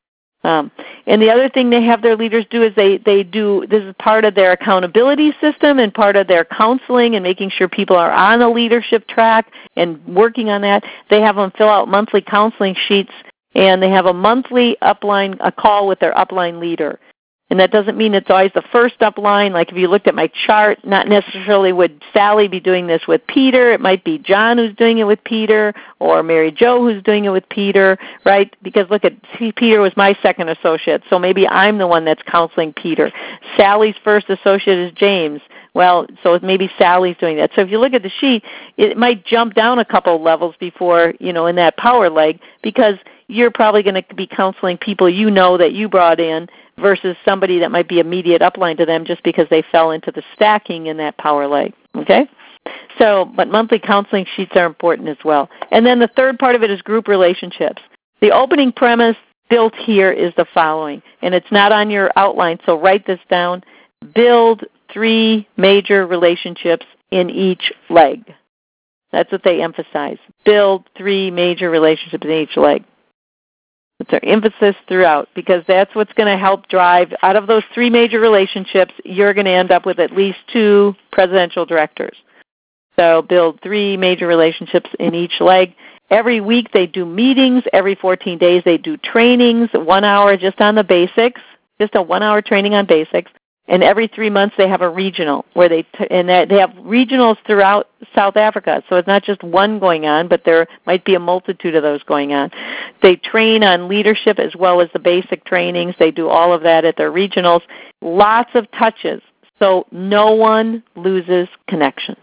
Um, and the other thing they have their leaders do is they, they do, this is part of their accountability system and part of their counseling and making sure people are on a leadership track and working on that. They have them fill out monthly counseling sheets, and they have a monthly upline, a call with their upline leader. And that doesn't mean it's always the first upline. Like if you looked at my chart, not necessarily would Sally be doing this with Peter. It might be John who's doing it with Peter, or Mary Jo who's doing it with Peter, right? Because look at, Peter was my second associate, so maybe I'm the one that's counseling Peter. Sally's first associate is James. Well, so maybe Sally's doing that. So if you look at the sheet, it might jump down a couple levels before, you know, in that power leg, because you're probably going to be counseling people you know that you brought in versus somebody that might be immediate upline to them just because they fell into the stacking in that power leg, okay? So, but monthly counseling sheets are important as well. And then the third part of it is group relationships. The opening premise built here is the following, and it's not on your outline, so write this down. Build three major relationships in each leg. That's what they emphasize. Build three major relationships in each leg. It's their emphasis throughout, because that's what's going to help drive, out of those three major relationships, you're going to end up with at least two presidential directors. So build three major relationships in each leg. Every week they do meetings. Every fourteen days they do trainings, one hour just on the basics, just a one-hour training on basics. And every three months they have a regional where they t- and they have regionals throughout South Africa. So it's not just one going on, but there might be a multitude of those going on. They train on leadership as well as the basic trainings. They do all of that at their regionals. Lots of touches, so no one loses connection.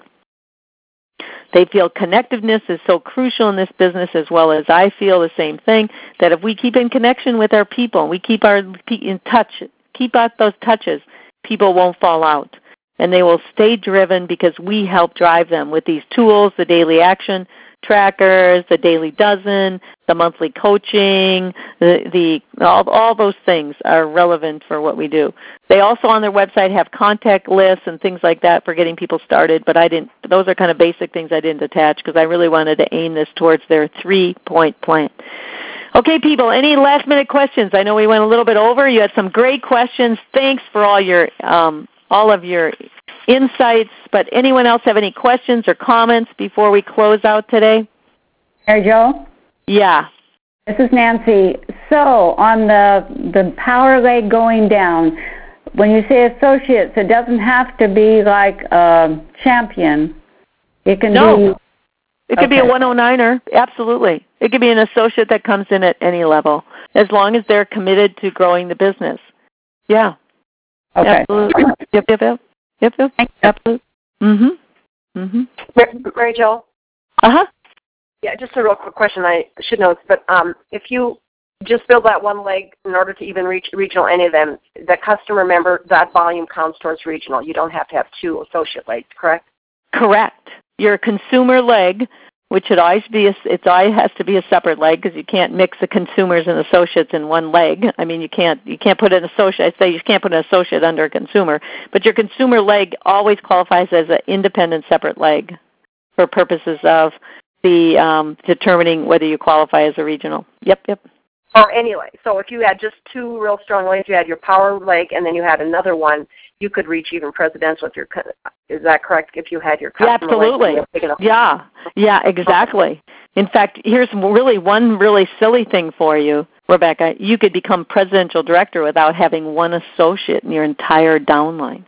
They feel connectiveness is so crucial in this business, as well as I feel the same thing, that if we keep in connection with our people, we keep our in touch, keep out those touches, people won't fall out, and they will stay driven because we help drive them with these tools, the daily action trackers, the daily dozen, the monthly coaching, the, the all, all those things are relevant for what we do. They also on their website have contact lists and things like that for getting people started, but I didn't. Those are kind of basic things I didn't attach because I really wanted to aim this towards their three-point plan. Okay, people, any last-minute questions? I know we went a little bit over. You had some great questions. Thanks for all your um, all of your insights. But anyone else have any questions or comments before we close out today? Mary Jo? Yeah. This is Nancy. So on the the power leg going down, when you say associates, it doesn't have to be like a champion. It can no. be... It could okay. be a one oh niner, absolutely. It could be an associate that comes in at any level, as long as they're committed to growing the business. Yeah. Okay. Absolutely. Yep, yep, yep. Yep, yep. Absolutely. Mm-hmm. Mm-hmm. Mary Jo? Uh-huh. Yeah, just a real quick question. I should know this, but um, if you just build that one leg in order to even reach regional, any of them, the customer member, that volume counts towards regional. You don't have to have two associate legs, correct? Correct. Your consumer leg, which should always be, a, it's always has to be a separate leg because you can't mix the consumers and associates in one leg. I mean, you can't you can't put an associate. I say you can't put an associate under a consumer, but your consumer leg always qualifies as an independent, separate leg for purposes of the um, determining whether you qualify as a regional. Yep, yep. Or anyway, so if you had just two real strong legs, you had your power leg, and then you had another one, you could reach even presidential with your. Is that correct? If you had your customer yeah, absolutely. Leg big enough? Yeah, yeah, exactly. In fact, here's really one really silly thing for you, Rebecca. You could become presidential director without having one associate in your entire downline.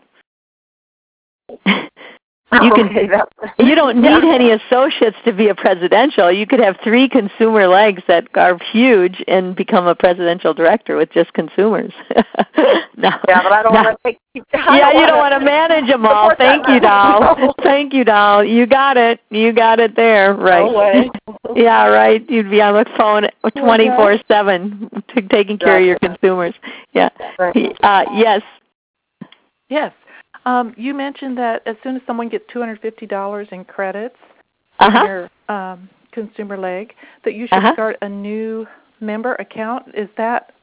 You can. Okay, you don't need yeah. any associates to be a presidential. You could have three consumer legs that are huge and become a presidential director with just consumers. no, yeah, but I don't no. want to take. I yeah, don't you don't want to manage them all. Thank you, doll. Thank you, doll. You got it. You got it there. Right. No way. yeah, right. You'd be on the phone twenty-four seven, taking care of your consumers. Yeah. Uh, yes. Yes. Um, you mentioned that as soon as someone gets two hundred fifty dollars in credits uh-huh. on your um, consumer leg, that you should uh-huh. start a new member account. Is that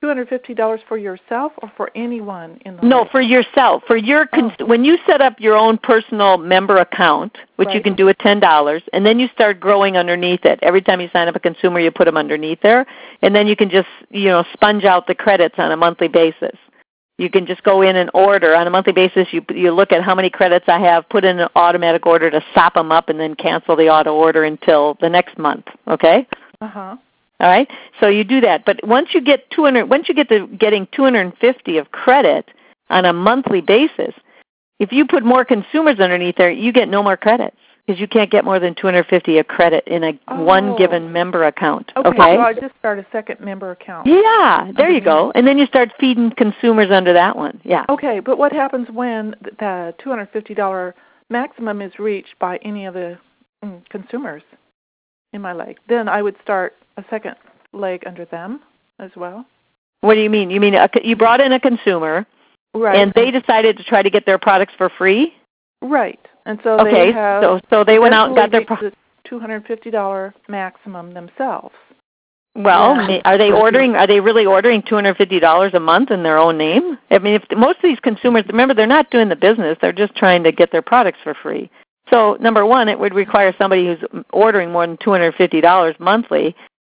two hundred fifty dollars for yourself or for anyone in the No, leg? for yourself. For your cons- oh. When you set up your own personal member account, which right. you can do at ten dollars, and then you start growing underneath it. Every time you sign up a consumer, you put them underneath there, and then you can just, you know, sponge out the credits on a monthly basis. You can just go in and order on a monthly basis. You you look at how many credits I have, put in an automatic order to sop them up, and then cancel the auto order until the next month. Okay? Uh-huh. All right, so you do that. But once you get two hundred, once you get to getting two hundred fifty of credit on a monthly basis, if you put more consumers underneath there, you get no more credits because you can't get more than two hundred fifty of credit in a oh. one given member account. Okay, okay? so I just start a second member account. Yeah, there you go. And then you start feeding consumers under that one. Yeah. Okay, but what happens when the two hundred fifty dollars maximum is reached by any of the mm, consumers in my leg? Then I would start a second leg under them as well. What do you mean? You mean a, you brought in a consumer, right? And they decided to try to get their products for free, right? And so okay, they have so so they went out and got their pro- the two hundred fifty dollars maximum themselves. Well, yeah. are they ordering? Are they really ordering two hundred fifty dollars a month in their own name? I mean, if most of these consumers, remember, they're not doing the business; they're just trying to get their products for free. So, number one, it would require somebody who's ordering more than two hundred fifty dollars monthly.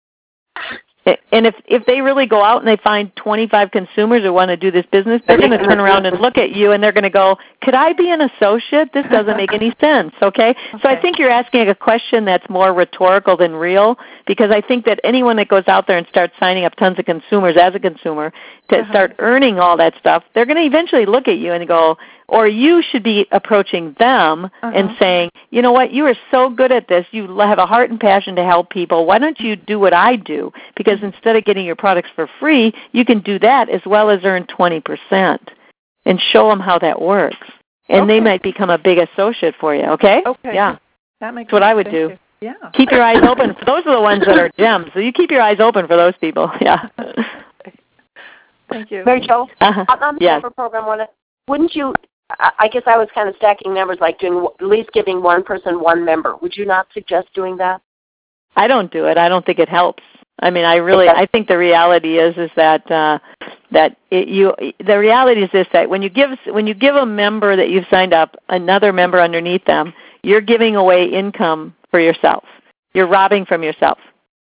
And if if they really go out and they find twenty-five consumers who want to do this business, they're going to turn around and look at you and they're going to go, could I be an associate? This doesn't make any sense, okay? okay? So I think you're asking a question that's more rhetorical than real, because I think that anyone that goes out there and starts signing up tons of consumers as a consumer to uh-huh. start earning all that stuff, they're going to eventually look at you and go, or you should be approaching them uh-huh. and saying, you know what, you are so good at this. You have a heart and passion to help people. Why don't you do what I do? Because instead of getting your products for free, you can do that as well as earn twenty percent and show them how that works. And okay. they might become a big associate for you, okay? Okay. Yeah. That makes That's what sense. I would Thank do. You. Yeah. Keep your eyes open. Those are the ones that are gems. So you keep your eyes open for those people. Yeah. Thank you. Mary Jo, uh-huh. on the yes. program, wouldn't you, I guess I was kind of stacking numbers, like doing at least giving one person one member. Would you not suggest doing that? I don't do it. I don't think it helps. I mean, I really, I think the reality is, is that uh, that it, you. The reality is this: that when you give when you give a member that you've signed up another member underneath them, you're giving away income for yourself. You're robbing from yourself.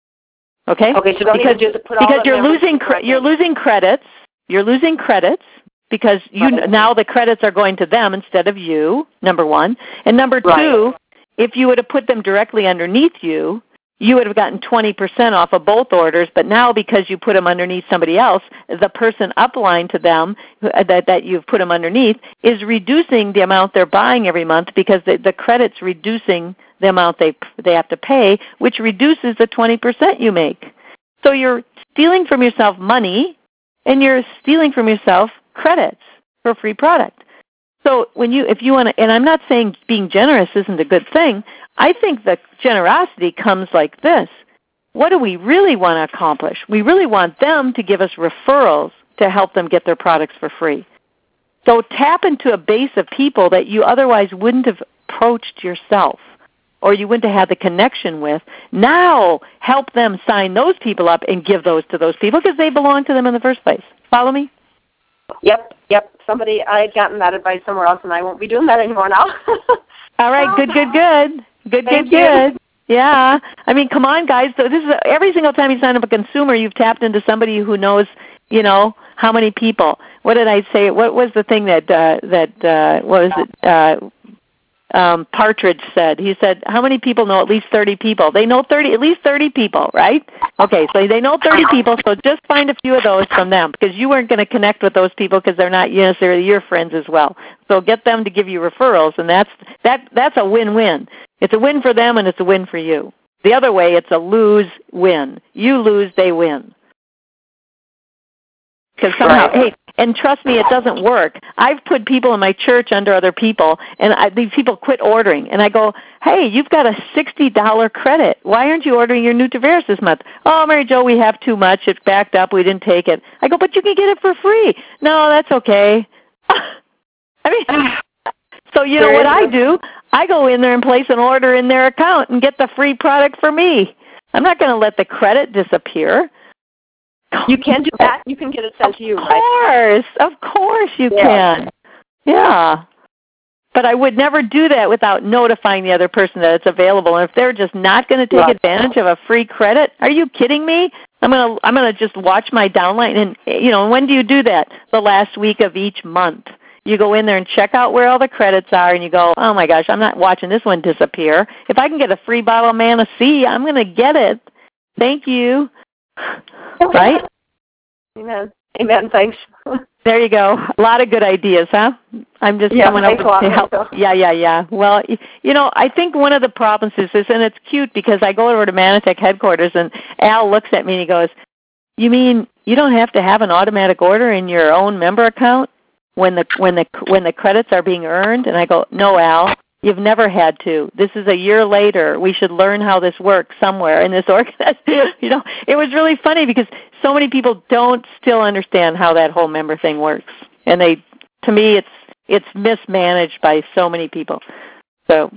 Okay. Okay. So don't because even do put all because the you're losing cre- you're losing credits. You're losing credits because you right. now the credits are going to them instead of you. Number one, and number right. two, if you would have put them directly underneath you, you would have gotten twenty percent off of both orders, but now because you put them underneath somebody else, the person upline to them that, that you've put them underneath is reducing the amount they're buying every month because the, the credit's reducing the amount they they have to pay, which reduces the twenty percent you make. So you're stealing from yourself money, and you're stealing from yourself credits for free product. So when you, if you want to, and I'm not saying being generous isn't a good thing, I think that generosity comes like this. What do we really want to accomplish? We really want them to give us referrals to help them get their products for free. So tap into a base of people that you otherwise wouldn't have approached yourself or you wouldn't have had the connection with. Now help them sign those people up and give those to those people because they belong to them in the first place. Follow me? Yep, yep. Somebody, I had gotten that advice somewhere else, and I won't be doing that anymore now. All right, good, good, good. Good, Thank good, you. good. Yeah. I mean, come on, guys. So this is every single time you sign up a consumer, you've tapped into somebody who knows, you know, how many people. What did I say? What was the thing that, uh, that uh, what was it, uh, um, Partridge said? He said, how many people know at least thirty people? They know thirty, at least thirty people, right? Okay, so they know thirty people, so just find a few of those from them because you weren't going to connect with those people because they're not necessarily your friends as well. So get them to give you referrals, and that's that. That's a win-win. It's a win for them, and it's a win for you. The other way, it's a lose-win. You lose, they win. Because somehow, right. hey, and trust me, it doesn't work. I've put people in my church under other people, and I, these people quit ordering. And I go, hey, you've got a sixty dollars credit. Why aren't you ordering your Nutavaris this month? Oh, Mary Jo, we have too much. It's backed up. We didn't take it. I go, but you can get it for free. No, that's okay. I mean, so you know what I do? I go in there and place an order in their account and get the free product for me. I'm not going to let the credit disappear. You can do that? You can get it sent to you, right? Of course. Of course you Yeah. can. Yeah. But I would never do that without notifying the other person that it's available. And if they're just not going to take Right. advantage of a free credit, are you kidding me? I'm going to I'm going to just watch my downline. And, you know, when do you do that? The last week of each month. You go in there and check out where all the credits are, and you go, oh, my gosh, I'm not watching this one disappear. If I can get a free bottle of Mana C, I'm going to get it. Thank you. Right? Amen. Amen. Thanks. There you go. A lot of good ideas, huh? I'm just Yeah, coming up thanks a lot. to help. Yeah, yeah, yeah. Well, you know, I think one of the problems is this, and it's cute because I go over to Manatech headquarters, and Al looks at me and he goes, you mean you don't have to have an automatic order in your own member account when the when the when the credits are being earned? And I go, no, Al, you've never had to. This is a year later. We should learn how this works somewhere in this organization. You know, it was really funny because so many people don't still understand how that whole member thing works, and they, to me, it's it's mismanaged by so many people. So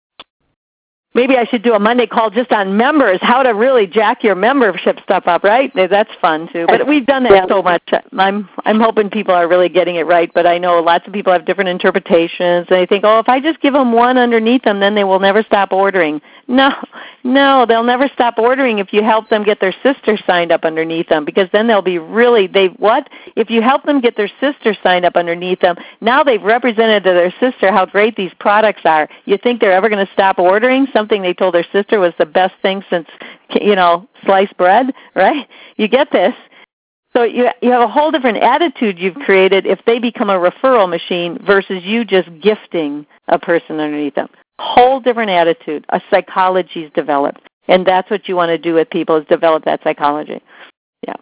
maybe I should do a Monday call just on members, how to really jack your membership stuff up, right? That's fun too. But we've done that yeah. so much. I'm I'm hoping people are really getting it right, but I know lots of people have different interpretations, and they think, oh, if I just give them one underneath them, then they will never stop ordering. No, no, they'll never stop ordering if you help them get their sister signed up underneath them, because then they'll be really, they what? If you help them get their sister signed up underneath them, now they've represented to their sister how great these products are. You think they're ever going to stop ordering something they told their sister was the best thing since, you know, sliced bread, right? You get this. So you you have a whole different attitude you've created if they become a referral machine versus you just gifting a person underneath them. Whole different attitude. A psychology's developed. And that's what you want to do with people, is develop that psychology. Yeah.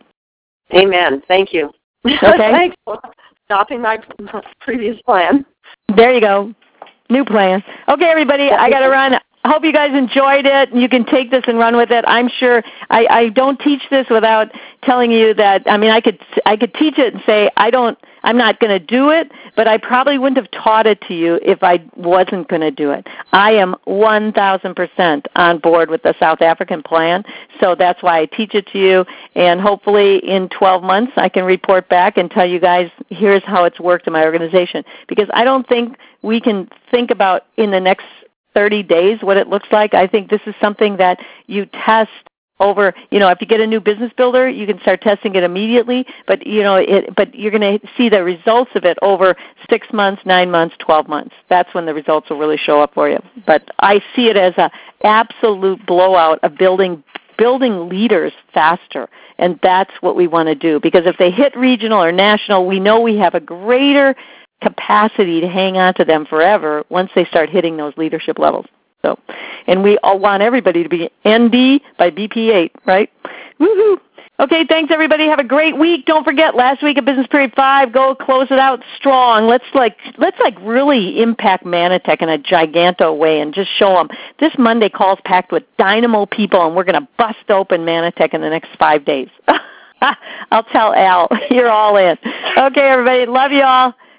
Amen. Thank you. Okay. Thanks for stopping my previous plan. There you go. New plan. Okay, everybody, I got to run. I hope you guys enjoyed it. You can take this and run with it. I'm sure I, I don't teach this without telling you that, I mean, I could I could teach it and say, I don't, I'm not going to do it, but I probably wouldn't have taught it to you if I wasn't going to do it. I am one thousand percent on board with the South African plan, so that's why I teach it to you, and hopefully in twelve months I can report back and tell you guys, here's how it's worked in my organization, because I don't think we can think about in the next thirty days what it looks like. I think this is something that you test over, you know, if you get a new business builder, you can start testing it immediately, but, you know, it, but you're going to see the results of it over six months, nine months, twelve months. That's when the results will really show up for you. But I see it as an absolute blowout of building building leaders faster, and that's what we want to do, because if they hit regional or national, we know we have a greater capacity to hang on to them forever once they start hitting those leadership levels. So, and we all want everybody to be N D by B P eight, right? Woohoo! Okay, thanks everybody. Have a great week. Don't forget, last week at Business Period Five, go close it out strong. Let's like let's like really impact Manatech in a giganto way and just show them this Monday call's packed with dynamo people, and we're going to bust open Manatech in the next five days. I'll tell Al. You're all in. Okay, everybody. Love you all.